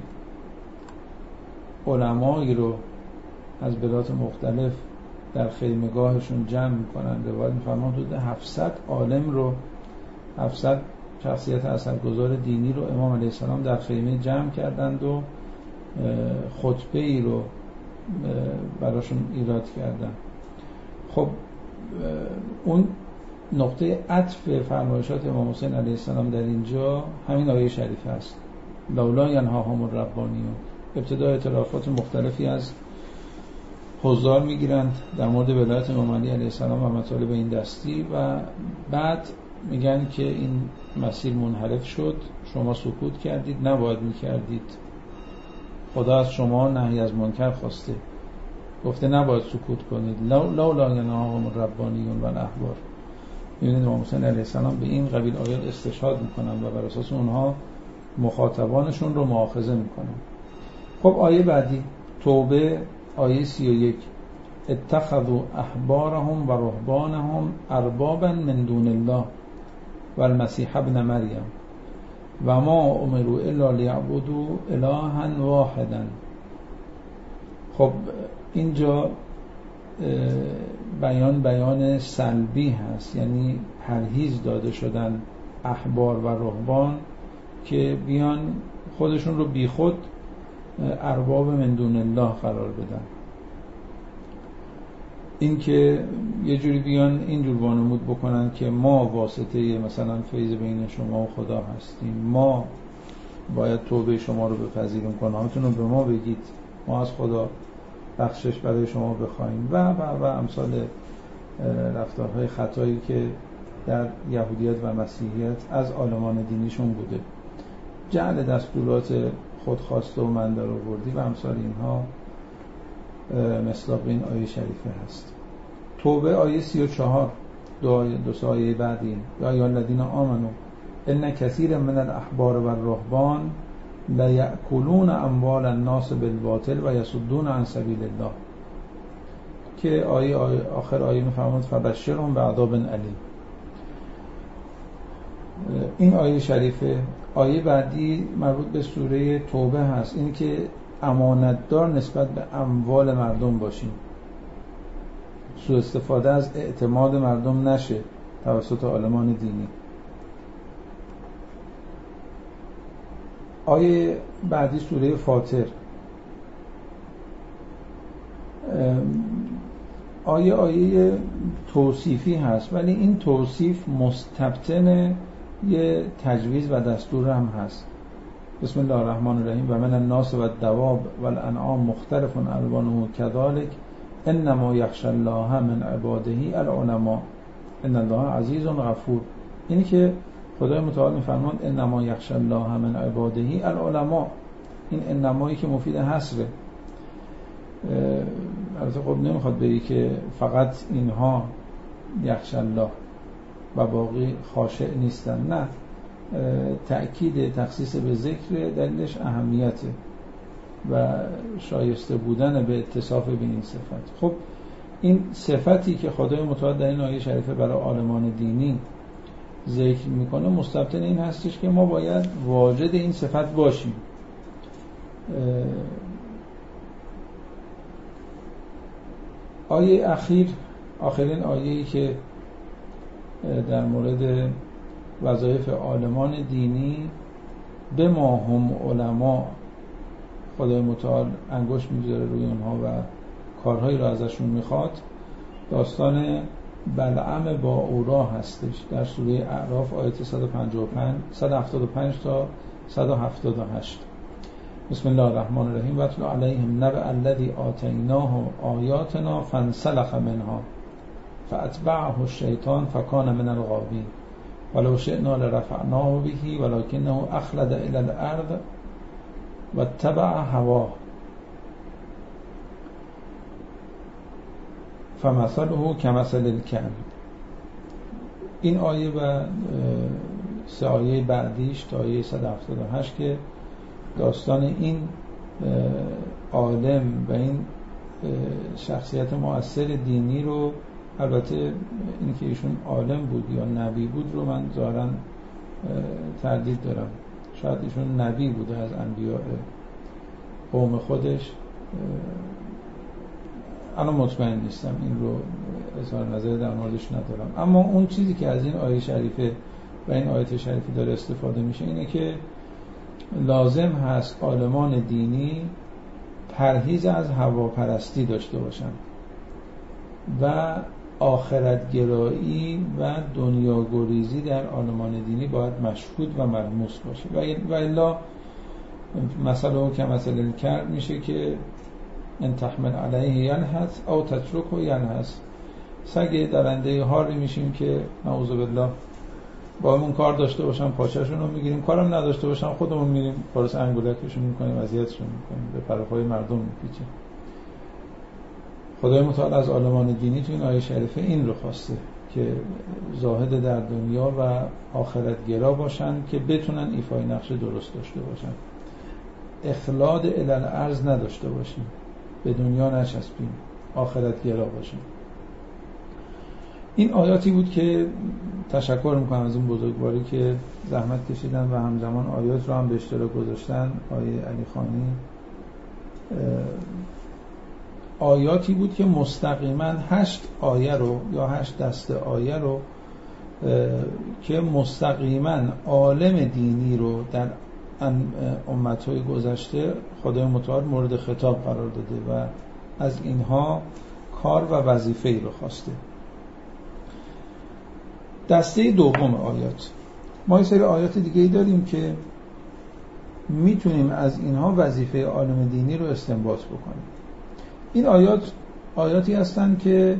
علمایی رو از بلاد مختلف در خیمگاهشون جمع میکنن، روایت میفرمان حدود هفتصد عالم رو، هفتصد شخصیت اثرگذار دینی رو امام علیه السلام در خیمه جمع کردند و خطبه ای رو براشون ایراد کردن. خب اون نقطه عطف فرمایشات امام حسین علیه السلام در اینجا همین آیه شریفه است. لولا ینهاهم الربانیون. ابتدا اعترافات مختلفی از حضار میگیرند در مورد ولایت امام علی علیه السلام و مطالب این دستی و بعد میگن که این مسیر منحرف شد، شما سکوت کردید، نباید میکردید. خدا از شما نهی از منکر خواسته، گفته نباید سکوت کنید. لولا ینهاهم الربانیون و الاحبار. میبینید امام حسین علیه السلام به این قبیل آیات استشهاد میکنن و بر اساس اونها مخاطبانشون رو مؤاخذه میکنن. خب آیه بعدی توبه آیه سی و یک. اتخذوا احبارهم و رهبانهم اربابا من دون الله و المسیح ابن مریم و ما امروا الا لیعبدوا الها واحدا. خب اینجا بیان بیان سلبی هست، یعنی پرهیز داده شدن احبار و رهبان که بیان خودشون رو بی خود ارباب من دون الله قرار بدن. این که یه جوری بیان اینجور وانمود بکنن که ما واسطه مثلا فیض بین شما و خدا هستیم، ما باید توبه شما رو بپذیریم، گناهاتون رو به ما بگید، ما از خدا بخشش برای شما بخوایم و و و امثال رفتارهای خطایی که در یهودیت و مسیحیت از عالمان دینیشون بوده. جعل دستورات خودخواسته و من در آوردی و امثال اینها مصداق این آیه شریفه هست. توبه آیه سی و چهار، دو آیه دو سه آیه بعد این یا ایها الذین آمنوا ان کثیر من الاحبار و الرهبان لیأکلون اموال الناس بالباطل و یصدون عن سبیل الله که آیه, آیه آخر آیه میفرماید فبشرهم بعذاب الیم. این آیه شریفه. آیه بعدی مربوط به سوره توبه هست، این که امانتدار نسبت به اموال مردم باشیم، سوء استفاده از اعتماد مردم نشه توسط عالمان دینی. آیه بعدی سوره فاطر. آیه آیه توصیفی هست ولی این توصیف مستبطن یه تجویز و دستور هم هست. بسم الله الرحمن الرحیم و من الناس و الدواب و الانعام مختلف الوانه کذالک انما یخشی الله من عباده العلماء. ان الله عزیز غفور. اینی که خدای متعال میفرماند انما یخشی الله من عباده العلماء، این انمایی که مفید حصره. البته خب نمیخواد بگی که فقط اینها یخشی الله و باقی خاشع نیستن، نه، تأکید تخصیص به ذکر دلیلش اهمیته و شایسته بودن به اتصاف به این صفت. خب این صفتی که خدای متعال در این آیه شریفه برای عالمان دینی ذکر میکنه مستبطن این هستش که ما باید واجد این صفت باشیم. آیه اخیر، آخرین آیه‌ای که در مورد وظایف عالمان دینی به ما هم علما خدای متعال انگشت میذاره روی اونها و کارهایی را ازشون میخواد، داستان بلعم با اورا هستش در سوره اعراف آیت صد و پنجاه و پنج صد و هفتاد و پنج تا صد و هفتاد و هشت. بسم الله الرحمن الرحیم. واتل علیهم نبأ الذی آتیناه آیاتنا فانسلخ منها فاتبعه الشیطان فکان من الغاوین ولو شئنا لرفعناه به ولکنه اخلد الی الارض واتبع هواه فمثله کمثل الکلب. این آیه و سه آیه بعدیش تا آیه صد و هفتاد و هشت که داستان این عالم و این شخصیت مؤثر دینی رو، البته این که ایشون عالم بود یا نبی بود رو من ظاهراً تردید دارم، شاید ایشون نبی بوده از انبیاء قوم خودش، الان مطمئن نیستم، این رو اظهار نظر در موردش ندارم. اما اون چیزی که از این آیه شریفه و این آیه شریفه داره استفاده میشه اینه که لازم هست عالمان دینی پرهیز از هواپرستی داشته باشن و آخرت گرایی و دنیا گریزی در عالمان دینی باید مشهود و ملموس باشه و الا مثلا که مثلا کرد میشه که ان تحمل علیه ینحس او تترکه ینحس. سگ درنده هاری میشیم که نعوذ بالله با همون کار داشته باشم پاچه‌شون رو میگیریم، کارم نداشته باشم خودمون میریم پارس انگولکشون میکنیم، اذیتشون میکنیم، به پرپای مردم میپیچیم. خدای متعال از عالمان دینی تو این آیه شریفه این رو خواسته که زاهد در دنیا و آخرت گرا باشن که بتونن ایفای نقش درست داشته باشن، اخلاد الی الارض نداشته باشیم، به دنیا نچسبیم، آخرت گرا باشیم. این آیاتی بود که تشکر میکنم از این بزرگواری که زحمت کشیدن و همزمان آیات رو هم به اشتراک گذاشتن. آیه علی خانی آیاتی بود که مستقیما هشت آیه رو یا هشت دسته آیه رو که مستقیما عالم دینی رو در امت‌های گذشته خدای متعال مورد خطاب قرار داده و از اینها کار و وظیفه‌ای رو خواسته. دسته دوم آیات، ما یه سری آیات دیگه‌ای داریم که میتونیم از اینها وظیفه عالم دینی رو استنباط بکنیم. این آیات آیاتی هستند که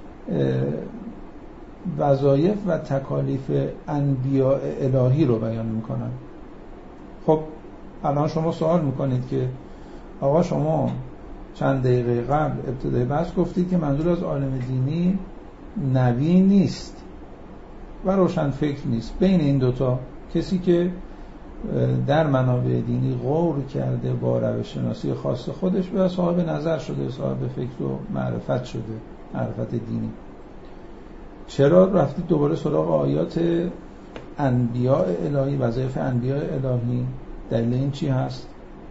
وظایف و تکالیف انبیاء الهی رو بیان میکنن. خب الان شما سوال میکنید که آقا شما چند دقیقه قبل ابتدای بحث گفتید که منظور از عالم دینی نبی نیست و روشن فکر نیست. بین این دوتا کسی که در منابع دینی غور کرده با روش شناسی خاص خودش و صاحب نظر شده، صاحب فکر و معرفت شده، معرفت دینی، چرا رفتید دوباره سراغ آیات انبیاء الهی، وظایف انبیاء الهی؟ دلیل این چی هست؟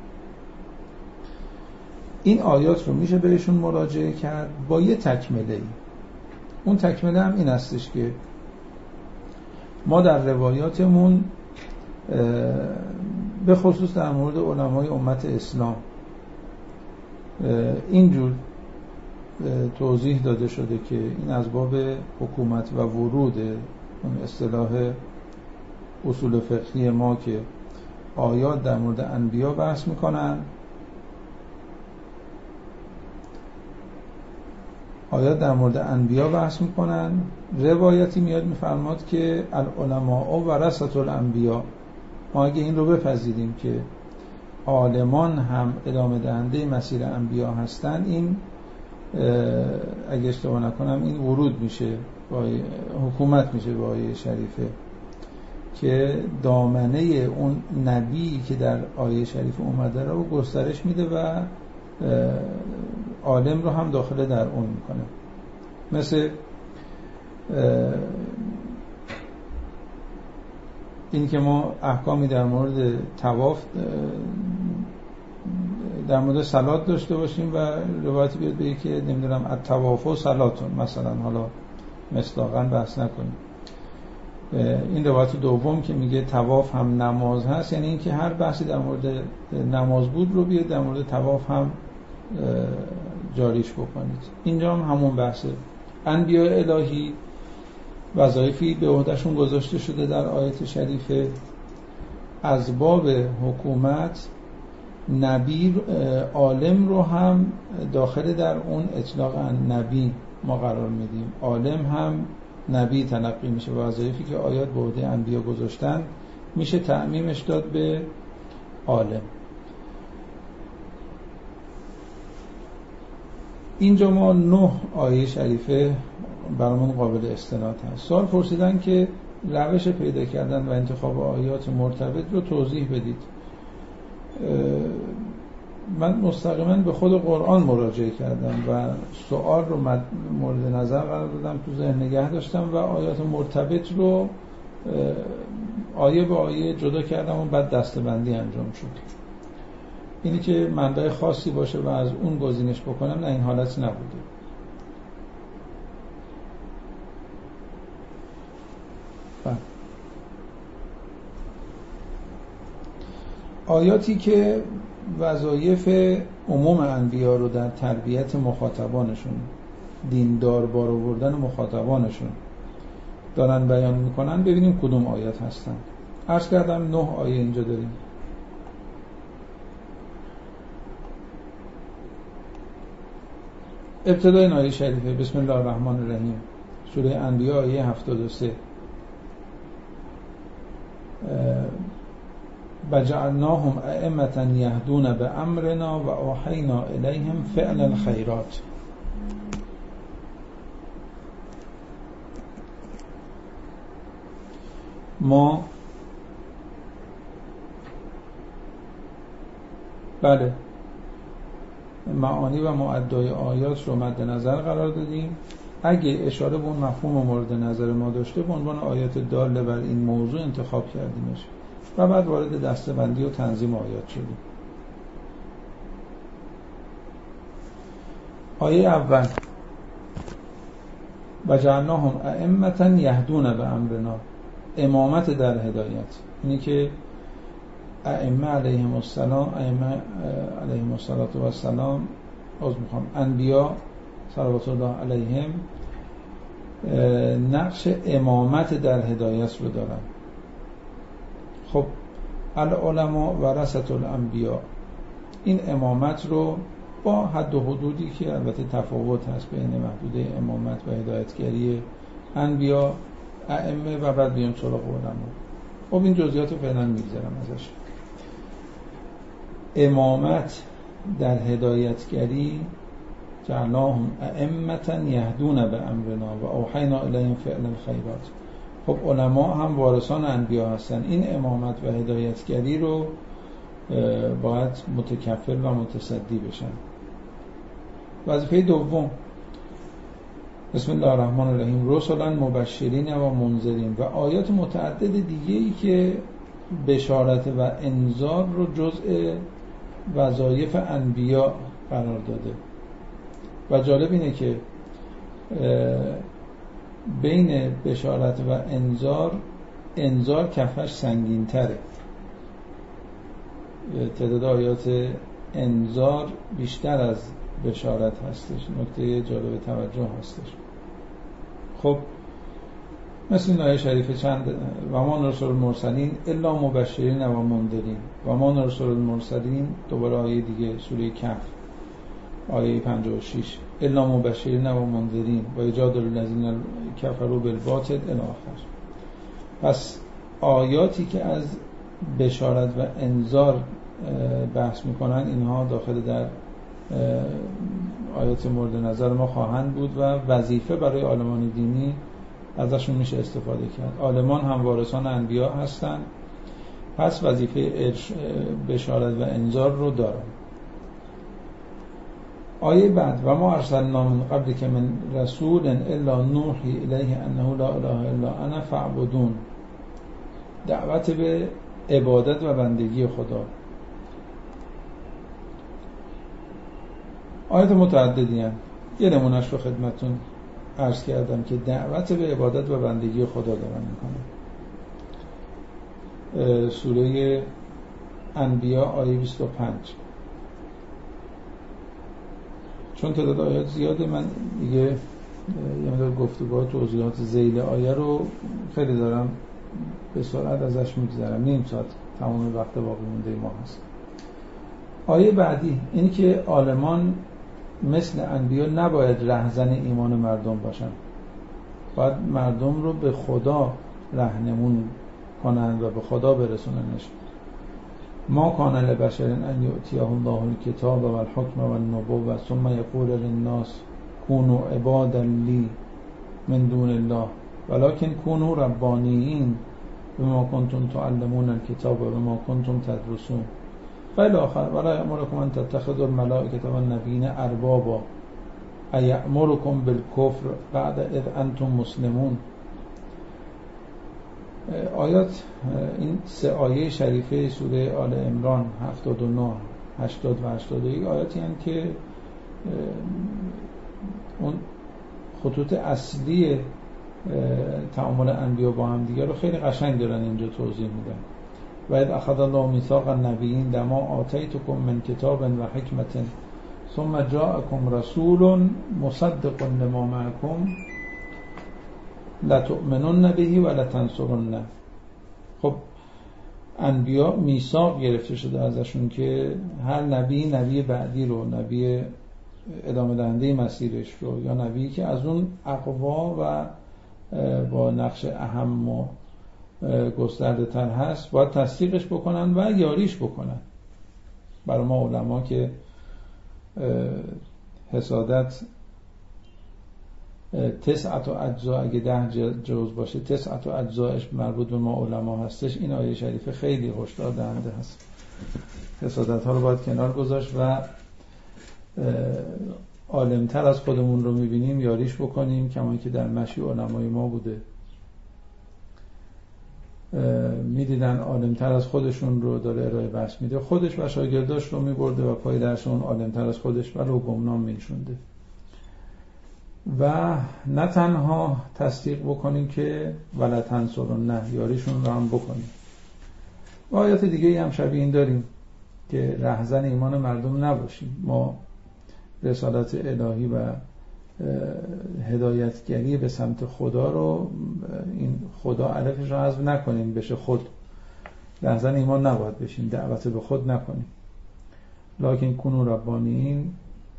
این آیات رو میشه بهشون مراجعه کرد با یه تکمله ای. اون تکمله هم این هستش که ما در روایاتمون به خصوص در مورد علمای امت اسلام اینجور توضیح داده شده که این از باب حکومت و ورود اون اصطلاح اصول فقهی ما که آیات در مورد انبیا بحث میکنن آیات در مورد انبیا بحث میکنن. روایتی میاد میفرماد که العلماء ورثة الانبیا. ما اگه این رو بپذیریم که عالمان هم ادامه دهنده مسیر انبیا هستن، این اگه اشتباه نکنم این ورود میشه با حکومت میشه با آیه شریفه که دامنه اون نبی که در آیه شریف اومده رو گسترش میده و عالم رو هم داخل در اون میکنه. مثل این که ما احکامی در مورد طواف در مورد صلات داشته باشیم و روایتی بیاد بگه که نمیدونم الطواف و صلاتون مثلا، حالا مصداقاً بحث نکنیم. این روایت دوم که میگه طواف هم نماز هست، یعنی اینکه هر بحثی در مورد نماز بود رو بیاد در مورد طواف هم جاریش بکنید. اینجا هم همون بحثه. انبیاء الهی وظایفی به عهدهشون گذاشته شده در آیت شریفه، از باب حکومت نبی عالم رو هم داخل در اون اطلاق نبی ما قرار میدیم. عالم هم نبی تلقی میشه و وظایفی که آیات به عهده انبیا گذاشتن میشه تعمیمش داد به عالم. اینجا ما نه آیه شریفه برامون قابل استناد هست. سوال پرسیدن که روش پیدا کردن و انتخاب آیات مرتبط رو توضیح بدید. من مستقیما به خود قرآن مراجعه کردم و سوال رو مورد نظر قرار دادم، تو ذهن نگه داشتم و آیات مرتبط رو آیه به آیه جدا کردم و بعد دسته‌بندی انجام شد. اینی که منبع خاصی باشه و از اون گزینش بکنم، نه، این حالت نبوده. بله. آیاتی که وظایف عموم انبیا رو در تربیت مخاطبانشون، دیندار بار آوردن مخاطبانشون دارن بیان میکنن، ببینیم کدوم آیات هستن. عرض کردم نه آیه اینجا داریم. ابتدای این آیه شریفه بسم الله الرحمن الرحیم، سوره انبیاء آیه هفتاد و سه. وجعلناهم ائمة یهدون بأمرنا و اوحینا الیهم فعل الخیرات. ما بله معانی و معدای آیات رو مد نظر قرار دادیم. اگه اشاره به اون مفهوم مورد نظر ما داشته، به عنوان آیات داله بر این موضوع انتخاب کردیمش و بعد وارد دسته‌بندی و تنظیم آیات شدیم. آیه اول وجعلناهم ائمة یهدون بأمرنا، امامت در هدایت. اینی که ائمه علیهم السلام، ائمه علیهم السلام از میخوام انبیا صلوات الله علیهم نقش امامت در هدایت رو دارن. خب العلماء ورثة الانبیا، این امامت رو با حد و حدودی که البته تفاوت هست بین محدوده امامت و هدایتگری انبیا، ائمه و بعد بیان سراغ علما. خب این جزئیات رو فعلا میگذارم ازش. امامت در هدایتگری جعلناهم ائمة یهدون بأمرنا و اوحینا الیهم فعل الخیرات. خب علما هم وارثان انبیا هستن. این امامت و هدایتگری رو باید متکفل و متصدی بشن. وظیفه دوم بسم الله الرحمن الرحیم رسلا مبشرین و منذرین، و آیات متعدد دیگه‌ای که بشارت و انذار رو جزء وظایف انبیا قرار داده. و جالب اینه که بین بشارت و انذار، انذار کفش سنگین تره. تعداد آیات انذار بیشتر از بشارت هستش. نکته جالب توجه هستش. خب مثل این آیه شریفه چند و ما نرسل المرسلین الا مبشرین و منذرین، و ما نرسل المرسلین دوباره آیه دیگه سوره کهف، آیه پنجاه و شش الا مبشرین و منذرین و یجادل الذین کفروا بالباطل الی آخر. پس آیاتی که از بشارت و انذار بحث میکنن اینها داخل در آیات مورد نظر ما خواهند بود و وظیفه برای عالمان دینی ازشون میشه استفاده کرد. عالمان هم وارثان انبیا هستند، پس وظیفه بشارت و انذار رو دارن. آیه بعد و ما ارسلنا من قبل که من رسول الا نوحی الیه انه لا اله الا انا فاعبدون. دعوت به عبادت و بندگی خدا. آیات متعددی هم. یه نمونهش رو خدمتون عرض کردم که دعوت به عبادت و بندگی خدا دارن میکنه. سوره انبیا آیه بیست و پنج. چون تعداد آیات زیاده من دیگه یه مقدار گفتگوها توضیحات ذیل آیه رو خیلی دارم به سرعت ازش میگذرم. نیم ساعت تمام وقت باقی مونده ما هست. آیه بعدی اینی که عالمان مثل انبیا نباید رهزن ایمان مردم باشن، باید مردم رو به خدا راهنمون کنند و به خدا برسوننش. ما کان لبشر ان یؤتیه الله الکتاب و الحکم و النبوة ثم یقول للناس کونوا عبادا لی من دون الله ولکن کونوا ربانیین بما کنتم تعلمون الکتاب و بما کنتم تدرسون فإلی آخر ولا یأمرکم ان تتخذوا الملائکة والنبیین اربابا ایأمرکم بالکفر بعد اذ انتم مسلمون. آیات این سه آیه شریفه سوره آل عمران هفتاد و نه، هشتاد و هشتاد و یک آیاتی هستند که اون خطوط اصلی تعامل انبیا با هم دیگه رو خیلی قشنگ دارن اینجا توضیح میدن. و اذ اخذ الله میثاق النبیین لما آتیتکم من کتاب و حکمت ثم جاءکم رسول مصدق لما معکم لتؤمنن به و لتنصرنه. خب انبیا میثاق گرفته شده ازشون که هر نبی نبی بعدی رو، نبی ادامه دهنده مسیرش رو، یا نبی که از اون اقوا و با نقش اهم و گسترده تر هست باید تصدیقش بکنن و یاریش بکنن. برای ما علما که حسادت تسعت و اجزا، اگه ده جزء باشه تسعت و اجزایش مربوط به ما علما هستش، این آیه شریفه خیلی هشدار دهنده هست. حسادت ها رو باید کنار گذاشت و عالمتر از خودمون رو میبینیم یاریش بکنیم، کما که در مشی علمای ما بوده. میدیدن عالمتر از خودشون رو داره ارائه بحث میده، خودش و شاگرداش رو میبرده و پای درس اون عالمتر از خودش و رو گمنام میشونده. و نه تنها تصدیق بکنیم که ولا تنصرن، یاریشون رو هم بکنیم. و آیات دیگه هم شبیه این داریم که رهزن ایمان مردم نباشیم. ما رسالت الهی و هدایتگری به سمت خدا رو، این خدا علفش رو حذف نکنیم بشه خود، رهزن ایمان نباید بشیم، دعوت به خود نکنیم. لکن کونوا ربانیین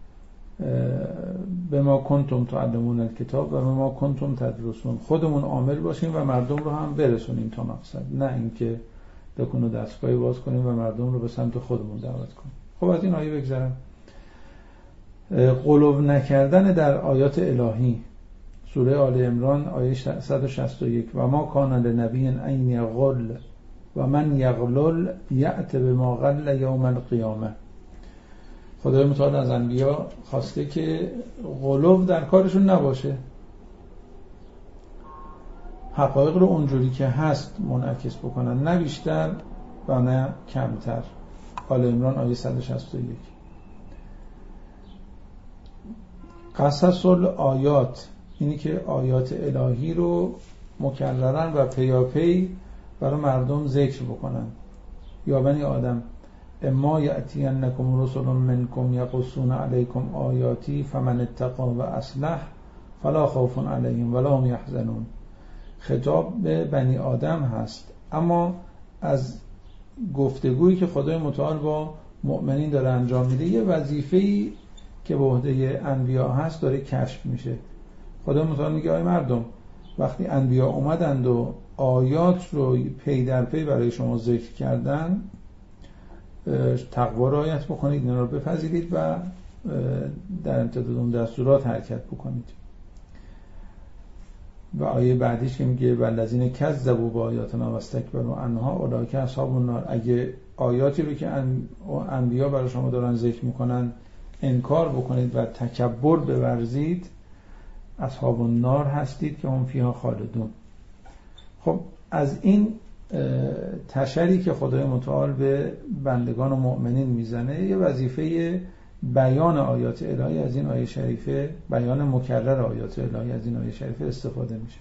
به ما کنتم تعلمون الکتاب و به ما کنتم تدرسون. خودمون عامل باشیم و مردم رو هم برسونیم تا مقصد، نه اینکه دکون و دستگاهی باز کنیم و مردم رو به سمت خودمون دعوت کنیم. خب از این آیه بگذرم. غلو نکردن در آیات الهی، سوره آل عمران آیه صد و شصت و یک و ما کان لنبی ان یغل و من یغلل یأت بما غل یوم القیامه. خدای متعال از انبیا خواسته که غلو در کارشون نباشه، حقایق رو اونجوری که هست منعکس بکنن، نه بیشتر و نه کمتر. آل عمران آیه صد و شصت و یک. قصص الآیات، اینی که آیات الهی رو مکررن و پیاپی برای مردم ذکر بکنن. یا بنی آدم اما یأتینکم رسل منکم یقصون علیکم آیاتی فمن اتقی و اصلح فلا خوف علیهم ولا هم یحزنون. خطاب به بنی آدم هست، اما از گفتگویی که خدای متعال با مؤمنین داره انجام میده یه وظیفه‌ای که به عهده انبیا هست داره کشف میشه. خدا متعال میگه آی مردم، وقتی انبیا اومدند و آیات رو پی در پی برای شما ذکر کردن، تقوا رعایت بکنید، اینا رو بپذیرید و در امتداد اون دستورات حرکت بکنید. و آیه بعدیش که میگه والذین کذبوا بآیاتنا واستکبروا عنها اولئک اصحاب النار. اگه آیاتی رو که انبیا برای شما دارن ذکر میکنن انکار بکنید و تکبر بورزید، اصحاب النار هستید که هم فیها خالدون. خب از این تشری که خدای متعال به بندگان و مؤمنین میزنه، یه وظیفه بیان آیات الهی از این آیه شریفه، بیان مکرر آیات الهی از این آیه شریفه استفاده میشه.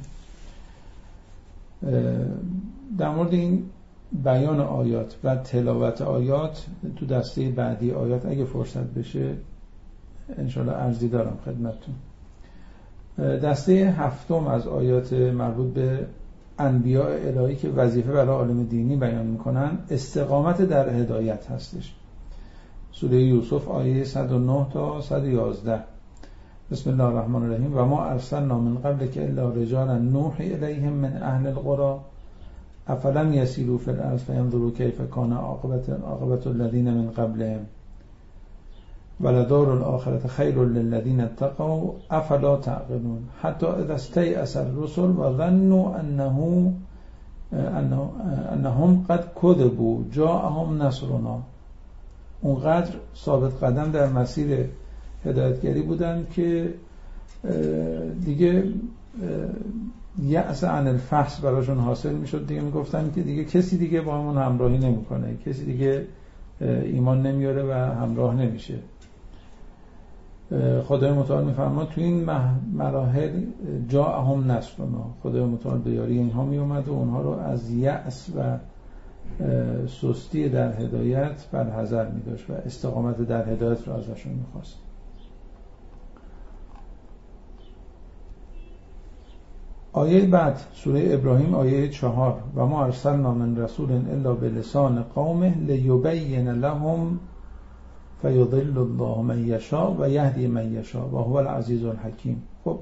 در مورد این بیان آیات و تلاوت آیات تو دسته بعدی آیات اگه فرصت بشه انشالله عرضی دارم خدمتتون. دسته هفتم از آیات مربوط به انبیاء الهی که وظیفه برای عالم دینی بیان میکنن، استقامت در هدایت هستش. سوره یوسف آیه صد و نه تا صد و یازده. بسم الله الرحمن الرحیم. و ما ارسلنا من قبلک الا رجالا نوحی الیهم من اهل القرى افلم یسیروا فی الارض فینظروا کیف کان عاقبت عاقبت الذین من قبلهم ولدار الآخرة خیر للذین اتقوا افلا تعقلون حتی اذا استیأس الرسل و ظنوا انه انهم قد کذبوا جاءهم نصرنا. اونقدر ثابت قدم در مسیر هدایتگری بودن که دیگه یأس عن الفحص براشون حاصل میشد. دیگه میگفتن که دیگه کسی دیگه با همون همراهی نمیکنه، کسی دیگه ایمان نمیاره و همراه نمیشه. خدای متعال میفرماد تو این مراحل جاءهم نصرنا، خدای متعال به یاری اینها میومد و اونها رو از یأس و سستی در هدایت برحذر می‌داشت و استقامت در هدایت را ازشون می‌خواست. آیه بعد سوره ابراهیم آیه چهار. و ما ارسلنا من رسول الا بلسان قومه لیبین لهم فیضل الله من یشاء و یهدی من یشاء و هو العزیز الحکیم. خب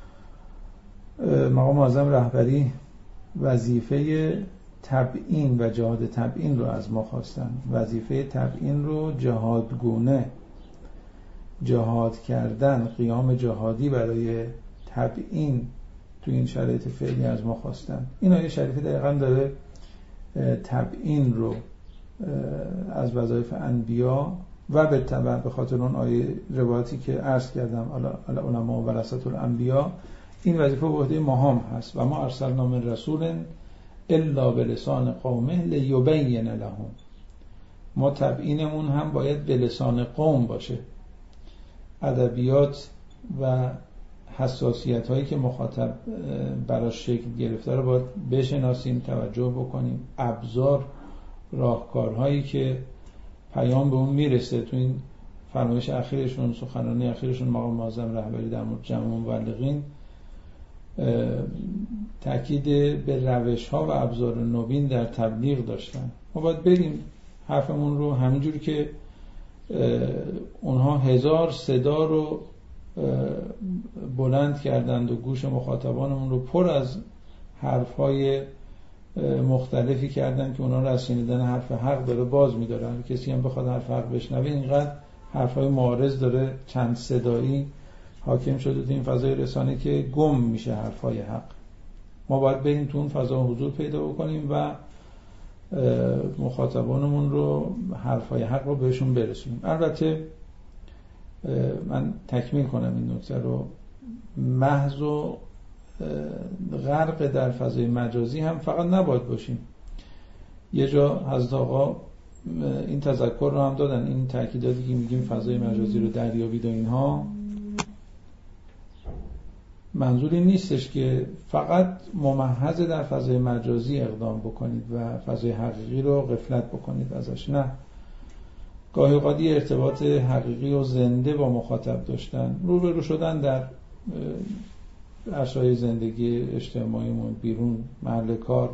مقام معظم رهبری وظیفه تبیین و جهاد تبیین رو از ما خواستن. وظیفه تبیین رو جهادگونه، جهاد کردن، قیام جهادی برای تبیین تو این شرایط فعلی از ما خواستن. این آیه شریفه دقیقاً داره تبیین رو از وظایف انبیا و به تبع به خاطر اون آیه روایتی که عرض کردم العلماء و ورثة الانبیا، این وظیفه به عهده ما هم هست. و ما ارسلنا من رسول الا بلسان قومه لیبین لهم. ما تبیینمون هم باید به لسان قوم باشه. ادبیات و حساسیت هایی که مخاطب براش شکل گرفته رو باید بشناسیم، توجه بکنیم. ابزار، راهکارهایی که پیام به اون میرسه. تو این فرمایش اخیرشون، سخنرانی اخیرشون مقام معظم رهبری در مورد جمع مبلغین تأکید به روش ها و ابزار نوین در تبلیغ داشتن. ما باید بریم حرفمون رو همینجور که اونها هزار صدا رو بلند کردند و گوش مخاطبانمون رو پر از حرفهای مختلفی کردن که اونها رو از شنیدن حرف حق داره باز می‌دارن. کسی هم بخواد حرف حق بشنوه، اینقدر حرفهای معارض داره چند صدایی حاکم شده تو این فضای رسانه که گم میشه حرفهای حق. ما باید بریم تو اون فضا حضور پیدا بکنیم و مخاطبانمون رو حرفهای حق رو بهشون برسونیم. البته من تکمیل کنم این نکته رو، محض و غرق در فضای مجازی هم فقط نباید باشیم. یه جا حضرت آقا این تذکر رو هم دادن، این تأکیداتی که میگیم فضای مجازی رو دریابید و اینها، منظوری نیستش که فقط ممحض در فضای مجازی اقدام بکنید و فضای حقیقی رو غفلت بکنید ازش. نه، گاهی اوقات ارتباط حقیقی و زنده با مخاطب داشتن، روبرو شدن در اشیای زندگی اجتماعیمون، بیرون محل کار،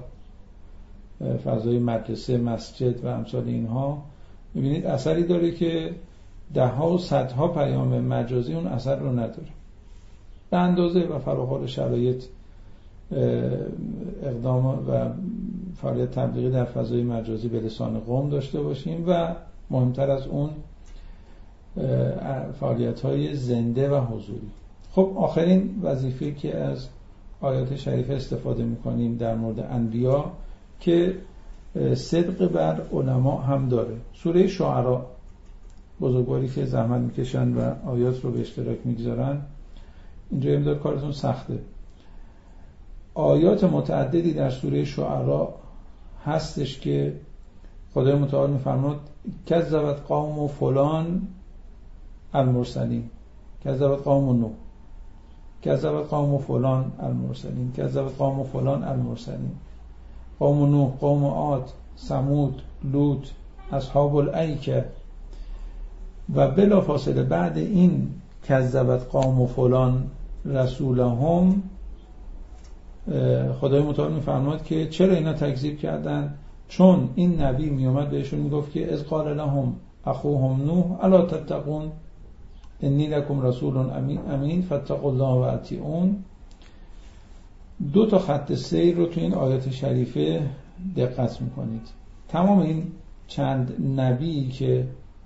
فضای مدرسه، مسجد و امثال اینها، میبینید اثری داره که ده ها و صدها پیام مجازی اون اثر رو نداره. به اندازه و فراخور شرایط اقدام و فعالیت تبلیغی در فضای مجازی به لسان قوم داشته باشیم و مهمتر از اون فعالیت‌های زنده و حضوری. خب آخرین وظیفه که از آیات شریفه استفاده می‌کنیم در مورد انبیا که صدق بر علما هم داره. سوره شعراء، بزرگواری که زحمت میکشن و آیات رو به اشتراک میگذارن، اینجا امداد کارتون سخته. آیات متعددی در سوره شعراء هستش که خدای متعال میفرماد کذبت قوم فلان المرسلین، کذبت قوم نوح، کذبت قوم فلان المرسلین، کذبت قوم فلان المرسلین، قوم نوح، قوم عاد، ثمود، لوط، اصحاب الایکه. و بلا فاصله بعد این کذبت قوم فلان رسولهم خدای متعال میفرماد که چرا اینا تکذیب کردن؟ چون این نبی میومد بهشون میگفت که از قال لهم اخوهم نوح الا تتقون انی لکم رسول امین امین فاتقوا الله و اطیعون. دو تا خط سیر رو تو این آیات شریفه دقت میکنید. تمام این چند نبی که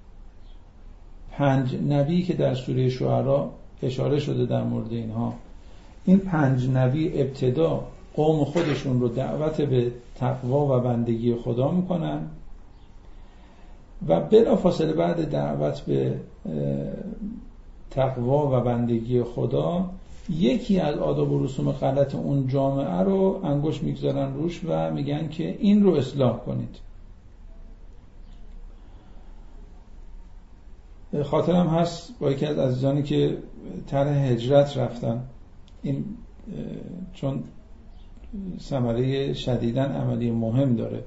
پنج نبی که در سوره شعراء اشاره شده در مورد اینها، این پنج نبی ابتدا قوم خودشون رو دعوت به تقوا و بندگی خدا میکنن و بلافاصله بعد دعوت به تقوا و بندگی خدا یکی از آداب و رسوم غلط اون جامعه رو انگشت میگذارن روش و میگن که این رو اصلاح کنید. خاطرم هست با یکی از عزیزانی که طرح هجرت رفتن، این چون ثمره شدیداً عملی مهم داره،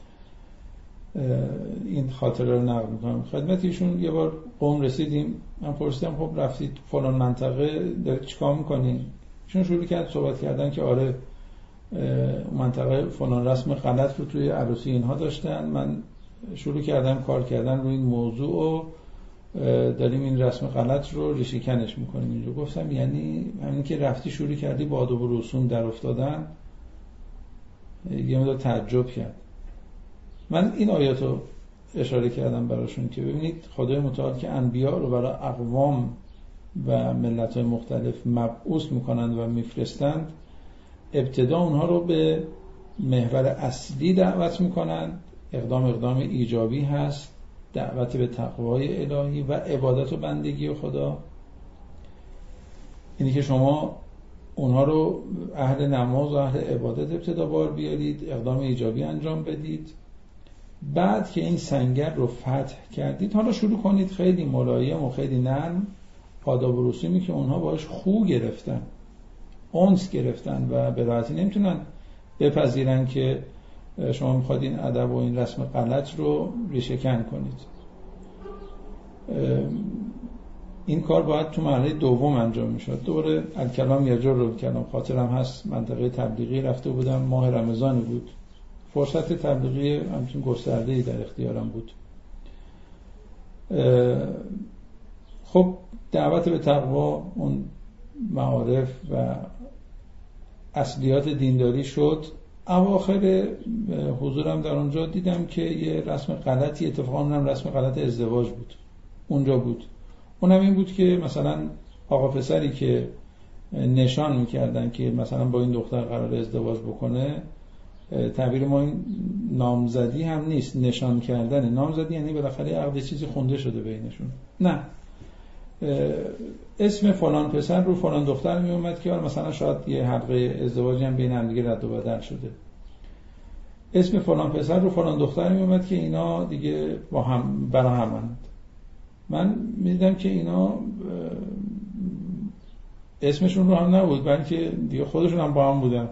این خاطره رو نقل میکنم خدمت ایشون. یه بار قوم رسیدیم، من پرسیدم خب رفتید فلان منطقه دارید چیکار میکنین؟ ایشون شروع کرد صحبت کردن که آره منطقه فلان رسم غلط رو توی عروسی اینها داشتن، من شروع کردم کار کردن روی این موضوع و داریم این رسم غلط رو ریشه کنش میکنیم. اینجا گفتم یعنی همین که رفتی شروع کردی با آداب و رسوم در افتادن؟ یه مقدار تعجب کرد. من این آیات رو اشاره کردم براشون که ببینید خدای متعال که انبیا رو برای اقوام و ملت‌های مختلف مبعوث میکنند و میفرستند، ابتدا اونها رو به محور اصلی دعوت میکنند. اقدام اقدام ایجابی هست، دعوت به تقوای الهی و عبادت و بندگی خدا. اینی که شما اونها رو اهل نماز و اهل عبادت ابتدا بار بیارید، اقدام ایجابی انجام بدید. بعد که این سنگر رو فتح کردید، حالا شروع کنید خیلی ملایم و خیلی نرم آداب و رسومی که اونها باهاش خو گرفتن، انس گرفتن و به راحتی نمیتونن بپذیرن که شما میخواد این ادب و این رسم غلط رو ریشه کن کنید. این کار باید تو مرحله دوم انجام میشد. دوباره الکلام یجر رو کلام. خاطرم هست منطقه تبلیغی رفته بودم، ماه رمضان بود، فرصت تبلیغی همچون گسترده‌ای در اختیارم بود. خب دعوت به تقوا، اون معارف و اصلیات دینداری شد. اواخر حضورم در اونجا دیدم که یه رسم غلطی، اتفاقا اونم رسم غلط ازدواج بود اونجا بود. اونم این بود که مثلا آقا پسری که نشان میکردن که مثلا با این دختر قرار ازدواج بکنه، تعبیر ما این نامزدی هم نیست، نشان کردن. نامزدی یعنی بالاخره عقد چیزی خونده شده بینشون. نه، اسم فلان پسر رو فلان دختر می اومد که مثلا شاید یه حلقه ازدواجی هم بین هم دیگه رد و بدل شده. اسم فلان پسر رو فلان دختر می اومد که اینا دیگه با هم برا همند. من میدیدم که اینا اسمشون رو هم نبود، بلکه دیگه خودشون هم با هم بودن.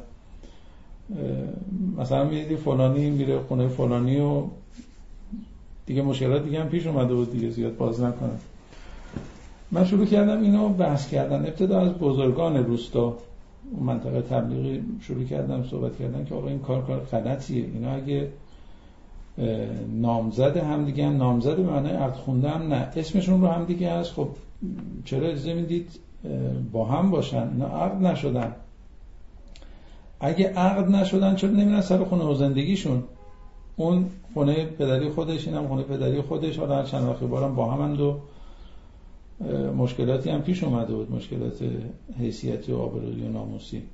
مثلا میدیدی فلانی میره خونه فلانی و دیگه مشکلات دیگه هم پیش اومده بود دیگه، زیاد باز نکنم. من شروع کردم اینو بحث کردن. ابتدا از بزرگان روستا منطقه تبلیغی شروع کردم صحبت کردن که آقا این کار کار غلطیه. اینا اگه نامزد هم دیگه هم نامزد به معنای عقد خونده هم نه، اسمشون رو هم دیگه هست. خب چرا اجازه میدید با هم باشن؟ نه عقد نشدن. اگه عقد نشدن چرا نمیرن سر خونه و زندگیشون؟ اون خونه پدری خودش، اینم خونه پدری خودش، حالا هر چند وقتی بارم با همند و مشکلاتی هم پیش اومده بود، مشکلات حیثیتی و آبرویی و ناموسی.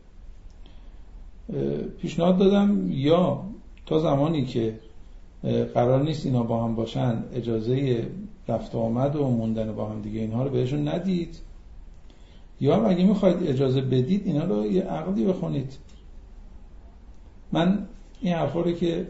پیشنهاد دادم یا تا زمانی که قرار نیست اینا با هم باشن اجازه رفت و آمد و موندن با هم دیگه اینها رو بهشون ندید، یا اگه میخواید اجازه بدید اینا رو یه عقدی بخونید. من این حرفا رو که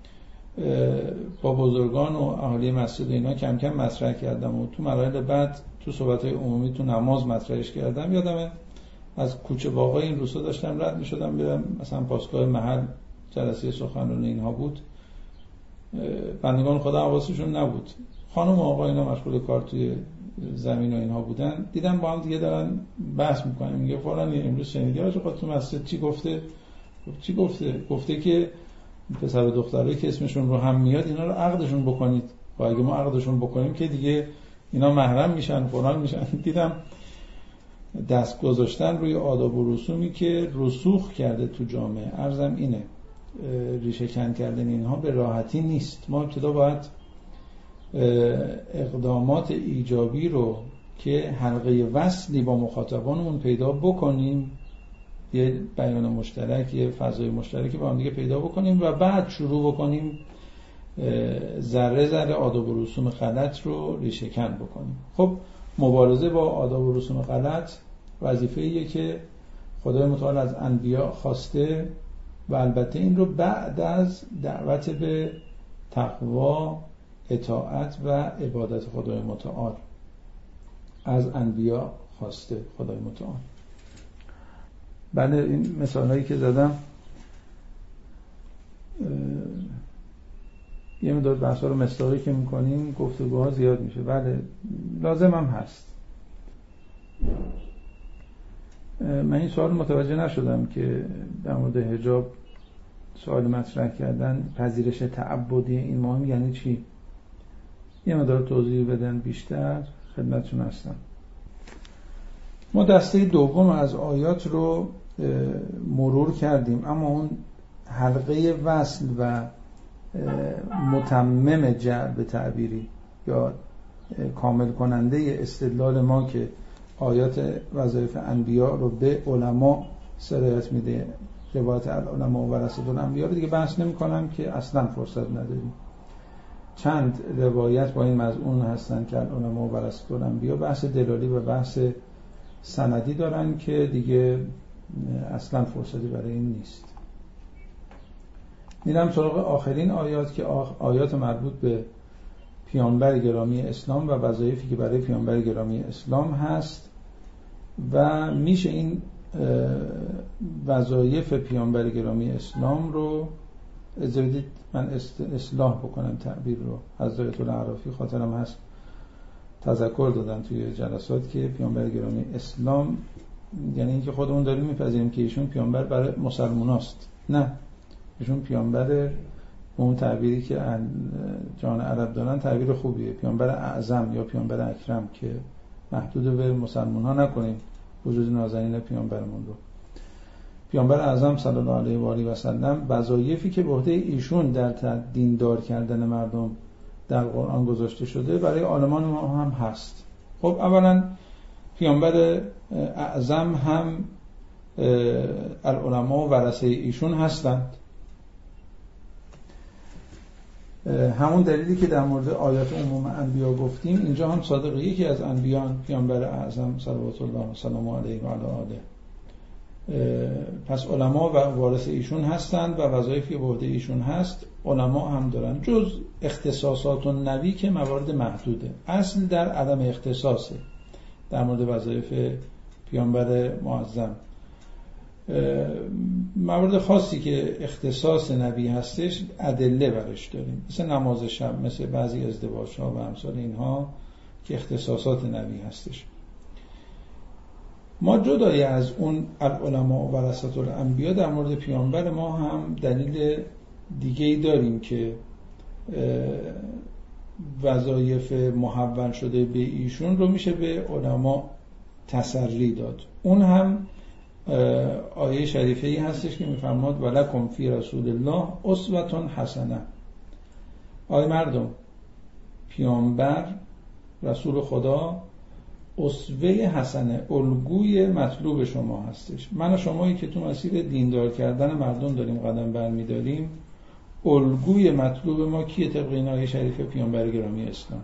با بزرگان و اهالی مسجد اینا کم کم مطرح کردم و تو مراحل بعد تو صحبت‌های عمومی تو نماز مطرحش کردم، یادمه از کوچه باغای این روستا داشتم رد می‌شدم برم مثلا پاسگاه محل جلسه سخنرانی اینها بود، بندگان خدا حواسشون نبود، خانم و آقا اینا مشغول کار توی زمین و اینها بودن، دیدم با هم دیگه دارن بحث میکنن، میگه فلان امروز شنیدی آقا خود تو مسجد چی گفته؟ چی گفته؟ گفته که پسر و دخترایی که اسمشون رو هم میاد اینا رو عقدشون بکنید، و اگه ما عقدشون بکنیم که دیگه اینا محرم میشن فلان میشن. دیدم دست گذاشتن روی آداب و رسومی که رسوخ کرده تو جامعه. عرضم اینه، ریشه کن کردن اینها به راحتی نیست. ما ابتدا باید اقدامات ایجابی رو که حلقه وصلی با مخاطبانمون پیدا بکنیم، یه بیان مشترک، یه فضای مشترکی با هم دیگه پیدا بکنیم و بعد شروع بکنیم ذره ذره آداب و رسوم غلط رو ریشه کن بکنیم. خب مبارزه با آداب و رسوم غلط وظیفه‌ایه که خدای متعال از انبیا خواسته و البته این رو بعد از دعوت به تقوا، اطاعت و عبادت خدای متعال از انبیا خواسته خدای متعال. بله این مثالایی که زدم یه مدار بحثا رو مصداقی که میکنیم گفتگوها زیاد میشه، بله لازم هم هست. من این سوال متوجه نشدم که در مورد حجاب سوال مطرح کردن، پذیرش تعبدی این مهم یعنی چی؟ یه مدار توضیح بدن بیشتر، خدمتتون هستم. ما دسته دوم از آیات رو مرور کردیم، اما اون حلقه وصل و متمم جعل تعبیری یا کامل کننده استدلال ما که آیات وظایف انبیا رو به علما سرایت میده، روایت العلماء و ورثه الانبیا رو دیگه بحث نمی کنم که اصلا فرصت نداریم. چند روایت با این مضمون هستن که العلماء و ورثه الانبیا بحث دلالی و بحث سندی دارن که دیگه اصلا فرصتی برای این نیست. میرم سراغ آخرین آیات که آیات مربوط به پیامبر گرامی اسلام و وظایفی که برای پیامبر گرامی اسلام هست و میشه این وظایف پیامبر گرامی اسلام رو اجازه بدید من اصلاح بکنم تعبیر رو. حضرت الاعرافی خاطرم هست تذکر دادن توی جلسات که پیامبر گرامی اسلام یعنی اینکه خودمون داریم میپذیریم که ایشون پیامبر برای مسلماناست، نه، ایشون پیامبر اون تعبیری که جان عرب دارن تعبیر خوبیه، پیامبر اعظم یا پیامبر اکرم، که محدود به مسلمان ها نکنیم وجود نازنین پیامبرمون رو. پیامبر اعظم صلی الله علیه و آله و سلم وظایفی که به عهده ایشون در دیندار کردن مردم در قرآن گذاشته شده برای عالمان ما هم هست. خب اولا پیامبر اعظم هم العلماء و ورثه ایشون هستند. همون دلیلی که در مورد آیات عموم انبیا گفتیم اینجا هم صادق یکی از انبیان پیامبر اعظم صلوات الله و سلام علیه و علی آله. پس علما و وارث ایشون هستند و وظایفی به عهده ایشون هست. علما هم دارن جز اختصاصات و نبی که موارد محدوده، اصل در عدم اختصاصه. در مورد وظایف پیامبر معظم موارد خاصی که اختصاص نبی هستش ادله برش داریم، مثل نماز شب، مثل بعضی ازدواج‌ها و امثال اینها که اختصاصات نبی هستش. ما جدای از اون العلماء و ورثه الانبیا در مورد پیامبر ما هم دلیل دیگه‌ای داریم که وظایف محول شده به ایشون رو میشه به علما تسری داد. اون هم آیه شریفه ای هستش که میفرماد ولکم فی رسول الله اسوة حسنه. آی مردم، پیامبر رسول خدا اسوه حسنه، الگوی مطلوب شما هستش. من و شمایی که تو مسیر دیندار کردن مردم داریم قدم برمیداریم، الگوی مطلوب ما کیه طبق این آیه شریفه؟ پیامبر گرامی اسلام.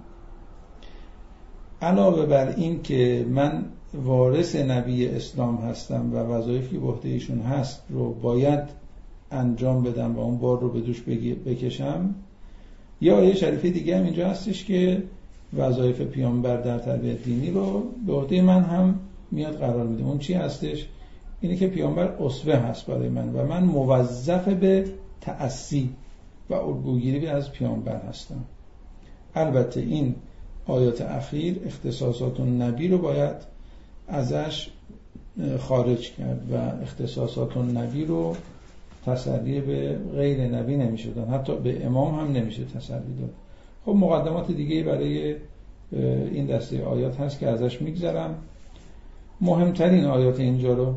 علاوه بر این که من وارث نبی اسلام هستم و وظایفی به عهده ایشون هست رو باید انجام بدم و اون بار رو به دوش بکشم، یه آیه شریفه دیگه هم اینجا هستش که وظایف پیامبر در تربیت دینی رو به عهده من هم میاد قرار میده. اون چی هستش؟ اینه که پیامبر اسوه هست برای من و من موظف به تأسی و الگوگیری از پیامبر هستم. البته این آیات اخیر اختصاصات النبی رو باید ازش خارج کرد و اختصاصات النبی رو تسری به غیر نبی نمیشه داد، حتی به امام هم نمیشه تسری داد. خب مقدمات دیگه برای این دسته آیات هست که ازش میگذرم. مهمترین آیات اینجا رو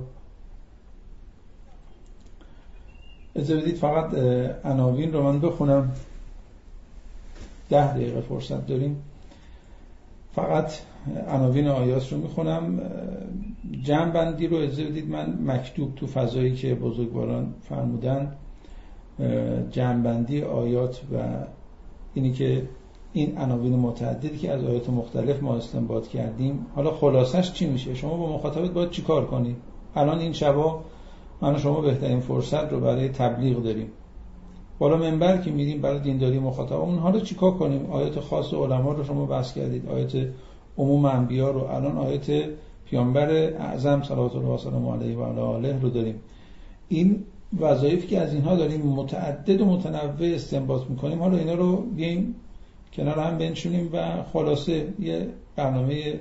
اجازه بدید فقط عناوین رو من بخونم، ده دقیقه فرصت داریم. فقط عناوین آیات رو میخونم. جمع بندی رو اجازه بدید من مکتوب تو فضایی که بزرگواران فرمودن، جمع بندی آیات و اینی که این عناوین متعددی که از آیات مختلف ما استنباط کردیم، حالا خلاصش چی میشه؟ شما با مخاطبت باید چی کار کنید؟ الان این شبا من و شما بهترین فرصت رو برای تبلیغ داریم. بالا منبر که میریم برای دینداری مخاطب، اونها رو چیکار کنیم؟ آیات خاص علما رو شما بحث کردید، آیات عموم انبیا رو، الان آیات پیامبر اعظم صلوات الله و سلامه علیه و آله رو داریم. این وظایفی که از اینها داریم متعدد و متنوع استنباط میکنیم، حالا اینا رو بیایم کنار هم بنشونیم و خلاصه یه برنامه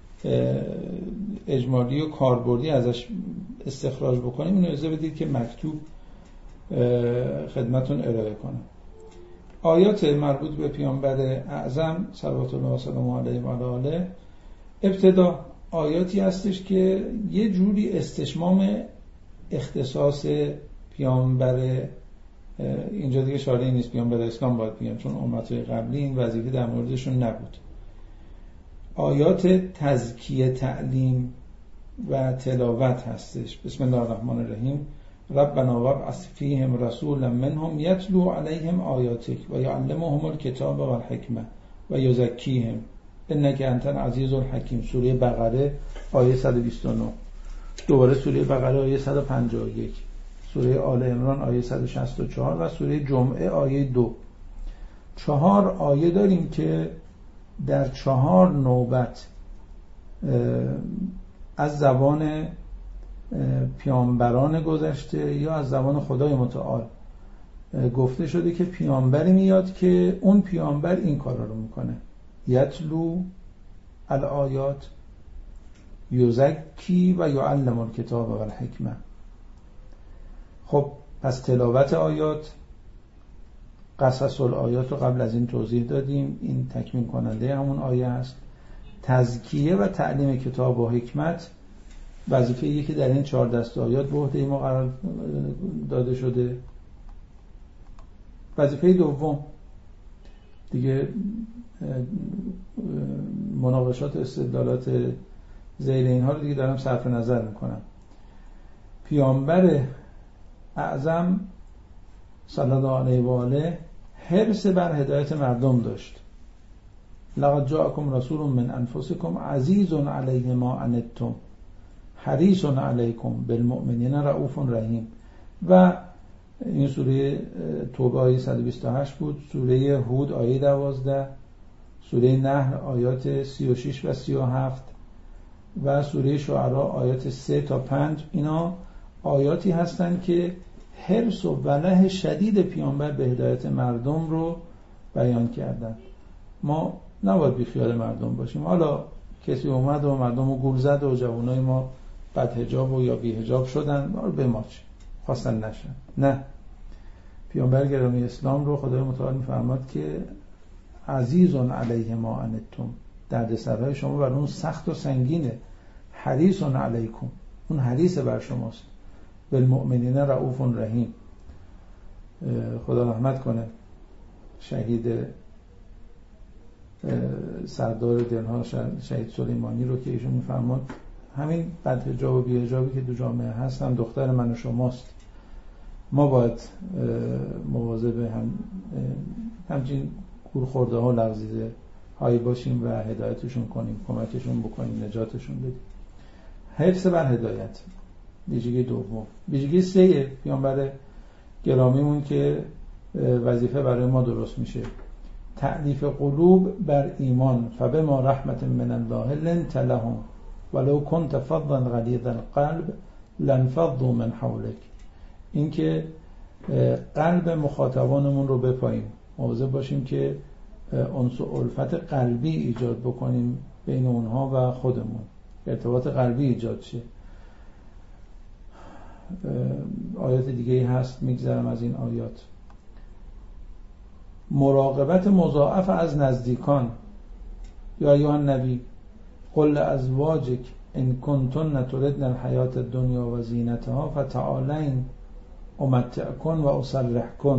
اجمالی و کاربردی ازش استخراج بکنیم. اینو اجازه بدید که مکتوب خدمتون ارائه کنم. آیات مربوط به پیامبر اعظم صلوات الله و سلامه علیه و آله، ابتدا آیاتی هستش که یه جوری استشمام اختصاص پیامبر، اینجا دیگه شارعی نیست، پیامبر اسلام باید بگم چون امت‌های قبلی این وظیفه در موردشون نبود. آیات تزکیه، تعلیم و تلاوت هستش. بسم الله الرحمن الرحیم. ربنا وابعث فیهم رسولا منهم یتلو علیهم آیاتک و یعلمهم الکتاب و الحکمه و یزکیهم انک انت العزیز الحکیم. سوره بقره آیه صد و بیست و نه. دوباره سوره بقره آیه صد و پنجاه و یک. سوره آل عمران آیه صد و شصت و چهار و سوره جمعه آیه دو. چهار آیه داریم که در چهار نوبت از زبان پیامبران گذشته یا از زبان خدای متعال گفته شده که پیامبری میاد که اون پیامبر این کارا رو میکنه: یتلو الآیات، یزکی و یعلم الکتاب و الحکمه. خب پس تلاوت آیات، قصص الآیات رو قبل از این توضیح دادیم، این تکمیل کننده همون آیه است. تزکیه و تعلیم کتاب و حکمت وظیفه یکی در این چهار دسته آیات به عهده ما قرار داده شده. وظیفه دوم دیگه مناقشات و استدلالات زیر اینها رو دیگه دارم صرف نظر میکنم. پیامبر اعظم صلی الله علیه و آله حرص بر هدایت مردم داشت. لقد جاءکم رسول من انفسکم عزیز علیه ما عنتم حریص علیکم بالمؤمنین رؤوف رحیم. و این سوره توبه آیه صد و بیست و هشت بود، سوره هود آیه دوازده، سوره نحل آیات سی و شش و سی و هفت و سوره شعراء آیات سه تا پنج. اینا آیاتی هستند که حرص و وله شدید پیامبر به هدایت مردم رو بیان کردن. ما نباید بی خیال مردم باشیم. حالا کسی اومد و مردم رو گول زد و جوانای ما بد حجاب و یا بی حجاب شدن، ما رو به ما چه خواستن نشن. نه، پیامبر گرامی اسلام رو خدای متعال می‌فرماد که عزیزون علیه ما عنتم، دردسرهای شما بر اون سخت و سنگینه، حریصون علیکم، اون حریص بر شماست، بالمؤمنین رؤوف رحیم. خدا رحمت کنه شهید سردار دلها شهید سلیمانی رو که ایشون می‌فرماد همین بدحجاب و بی‌حجابی که دو جامعه هست هم دختر من و شماست، ما باید مواظب هم همچین گورخورده ها و لغزیده هایی باشیم و هدایتشون کنیم، کمکشون بکنیم، نجاتشون بدیم. حفظ بر هدایت ویژگی دوم. ویژگی سه پیامبر گرامیمون که وظیفه برای ما درست میشه، تألیف قلوب بر ایمان، فبما رحمت من الله لنت لهم ولو كنت فظا غلیظ القلب لانفضوا من حولك. این که قلب مخاطبانمون رو بپاییم، مواظب باشیم که انس و الفت قلبی ایجاد بکنیم بین اونها و خودمون، ارتباط قلبی ایجاد شه. آیات دیگه هست، میگذرم از این آیات. مراقبت مضاعف از نزدیکان، یا ایها النبی قل لازواجک ان کنتن تردن الحیات الدنیا و زینتها فتعالین امتعکن و اسرحکن.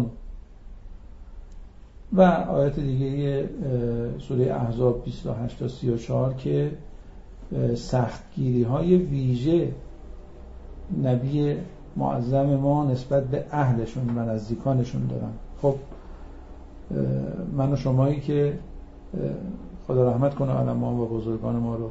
و آیات دیگه سوره احزاب بیست و هشت تا سی و چهار که سختگیری های ویژه نبی معظم ما نسبت به اهلشون و نزدیکانشون دارن. خب من و شمایی که خدا رحمت کنه علما و بزرگان ما رو،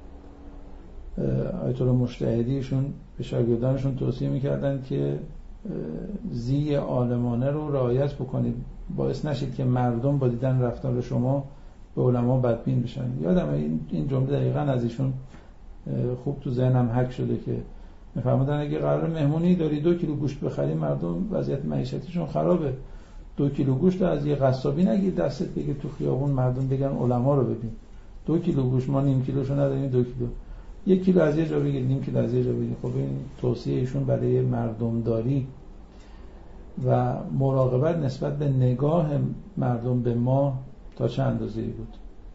آیت الله مجتهدیشون به شاگردانشون توصیه میکردن که زی عالمانه رو رعایت بکنید، باعث نشید که مردم با دیدن رفتار شما به علما بدبین بشن. یادم این جمله دقیقاً از ایشون خوب تو ذهنم حک شده که میفرمودن اگه قرار مهمونی داری دو کیلو گوشت بخری، مردم وضعیت معیشتیشون خرابه، دو کیلو گوشت از یه قصابی نگیر دستت بگیر تو خیابون مردم بگن علما رو ببین. دو کیلو گوشت ما نیم کیلوشو نداریم، دو کیلو، یک کیلو از یه جا بگیر، نیم کیلو از یه جا بگیر. خب این توصیه ایشون برای مردم داری و مراقبت نسبت به نگاه مردم به ما تا چه اندازه‌ای بود.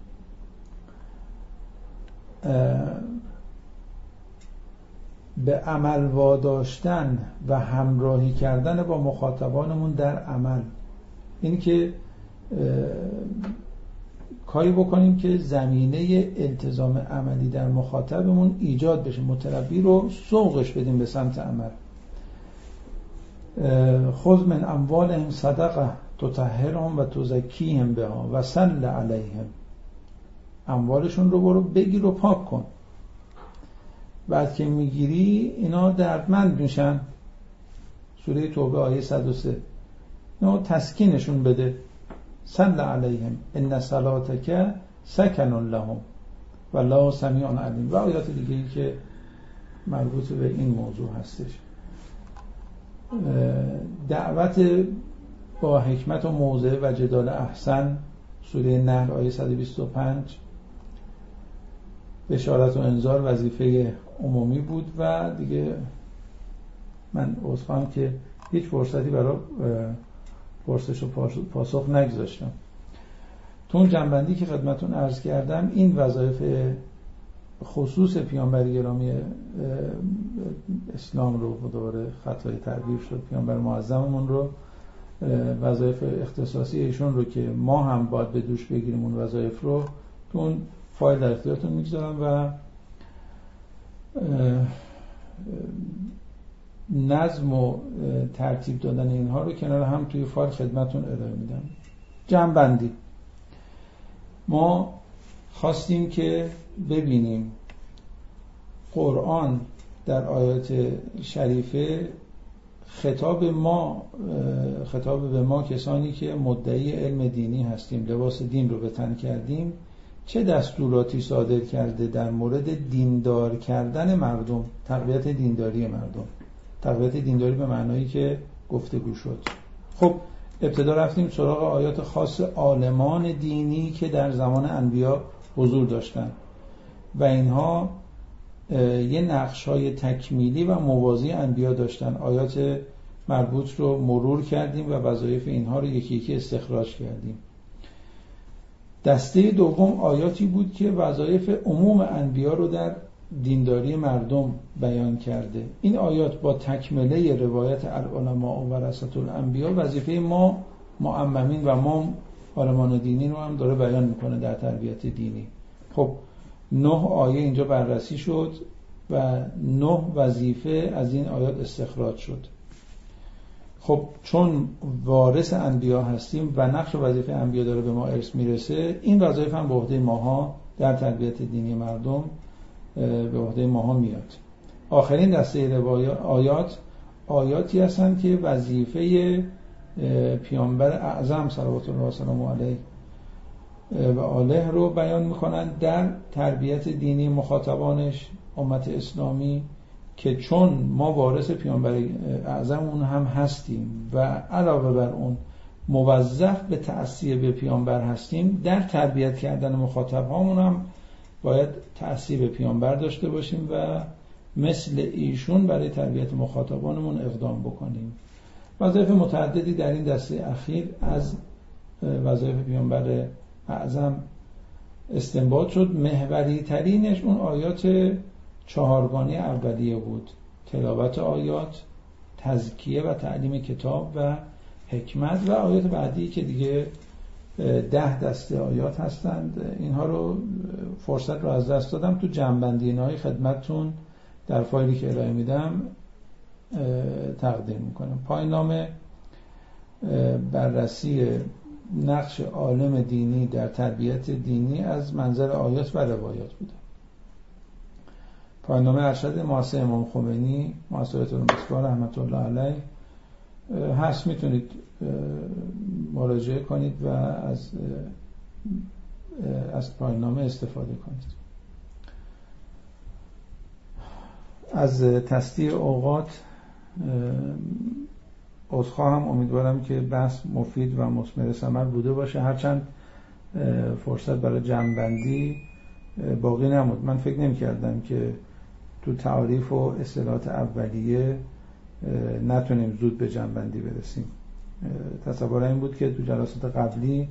به عمل واداشتن و همراهی کردن با مخاطبانمون در عمل، این که کاری بکنیم که زمینه التزام عملی در مخاطبمون ایجاد بشه، متربی رو سوقش بدیم به سمت عمل. خذ من اموالهم صدقه تطهرهم و تزکیهم بها و صل علیهم. اموالشون رو برو بگیر و پاک کن، بعد که میگیری اینا دردمند میشن. سوره توبه آیه صد و سه. اینا تسکینشون بده. صل علیهم ان صلاتک سکن لهم والله سمیع علیم. و آیات دیگه ای که مربوط به این موضوع هستش. دعوت با حکمت و موعظه و جدال احسن، سوره نحل آیه صد و بیست و پنج. بشارت و انذار وظیفه عمومی بود و دیگه من عذرخواهم که هیچ فرصتی برای پرسش و پاسخ نگذاشتم. تو اون جنبندی که خدمتون عرض کردم، این وظایف خصوص پیامبر گرامی اسلام رو دوباره خطای تعبیر شد، پیامبر معظممون رو، وظایف اختصاصی ایشون رو که ما هم باید به دوش بگیریم، اون وظایف رو تو اون فایل در اختیارتون میگذارم و نظم و ترتیب دادن اینها رو کنار هم توی فایل خدمتون ارائه میدم. جمع‌بندی. ما خواستیم که ببینیم قرآن در آیات شریفه خطاب ما خطاب به ما کسانی که مدعی علم دینی هستیم، لباس دین رو به تن کردیم، چه دستوراتی صادر کرده در مورد دیندار کردن مردم، تقویت دینداری مردم. تقویت دینداری به معنایی که گفتگو شد. خب ابتدا رفتیم سراغ آیات خاص عالمان دینی که در زمان انبیا حضور داشتن و اینها یه نقش‌های تکمیلی و موازی انبیا داشتن. آیات مربوط رو مرور کردیم و وظایف اینها رو یکی یکی استخراج کردیم. دسته دوم آیاتی بود که وظایف عموم انبیا رو در دینداری مردم بیان کرده. این آیات با تکمله روایت العلماء و ورثة الانبیا وظیفه ما معممین و ما عالمان دینی رو هم داره بیان میکنه در تربیت دینی. خب نه آیه اینجا بررسی شد و نه وظیفه از این آیات استخراج شد. خب چون وارث انبیا هستیم و نقش و وظیفه انبیا داره به ما ارث میرسه، این وظایف هم به عهده ماها در تربیت دینی مردم به عهده ماها میاد. آخرین دسته آیات آیاتی هستند که وظیفه پیامبر اعظم صلوات الله و سلامه علیه و آله رو بیان میکنن در تربیت دینی مخاطبانش امت اسلامی، که چون ما وارث پیامبر اعظم اون هم هستیم و علاوه بر اون موظف به تأسی به پیامبر هستیم، در تربیت کردن مخاطب هامون هم باید تأسی به پیامبر داشته باشیم و مثل ایشون برای تربیت مخاطبانمون اقدام بکنیم. وظایف متعددی در این دسته اخیر از وظایف پیامبر اعظم استنباط شد. محوری ترینش اون آیات چهارگانه اولیه بود: تلاوت آیات، تزکیه و تعلیم کتاب و حکمت، و آیات بعدی که دیگه ده دسته آیات هستند. اینها رو فرصت رو از دست دادم، تو جمع‌بندی اینهای خدمتتون در فایلی که ارائه میدم تقدیم میکنم. پایین نام بررسی نقش عالم دینی در تربیت دینی از منظر آیات و روایات بوده. پایین نام ارشد مؤسسه امام خمینی، مؤسسه المصباح رحمت الله علیه هست، میتونید مراجعه کنید و از از پایین نامه استفاده کنید. از تصدیع اوقات عذرخواهم، امیدوارم که بحث مفید و مثمر ثمر بوده باشه، هرچند فرصت برای جمع‌بندی باقی نمود. من فکر نمی‌کردم که تو تعاریف و اصطلاحات اولیه نتونیم زود به جمع‌بندی برسیم. تصور این بود که تو جلسات قبلی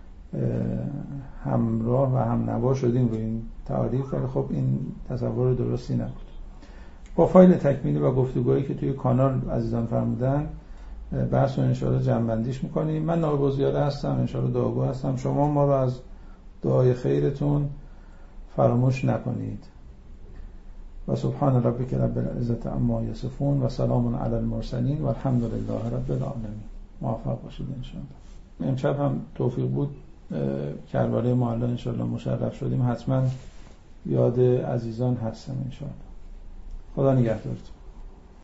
همراه و هم نوا شدیم روی این تعاریف، ولی خب این تصور درستی نبود. با فایل تکمیلی و گفتگویی که توی کانال عزیزان فرمودن بحث رو انشاءالله جمع‌بندیش میکنیم. من نایب زیاده هستم، انشاءالله دعاگو هستم. شما ما رو از دعای خیرتون فراموش نکنید. و سبحان ربک رب العزة عما یصفون و سلام علی المرسلین و الحمد لله رب العالمین. موفق باشید انشاءالله. امشب هم توفیق بود کربلای معلی انشاءالله مشرف شدیم، حتما یاد عزیزان هستم انشاءالله. خدا نگهدارتون.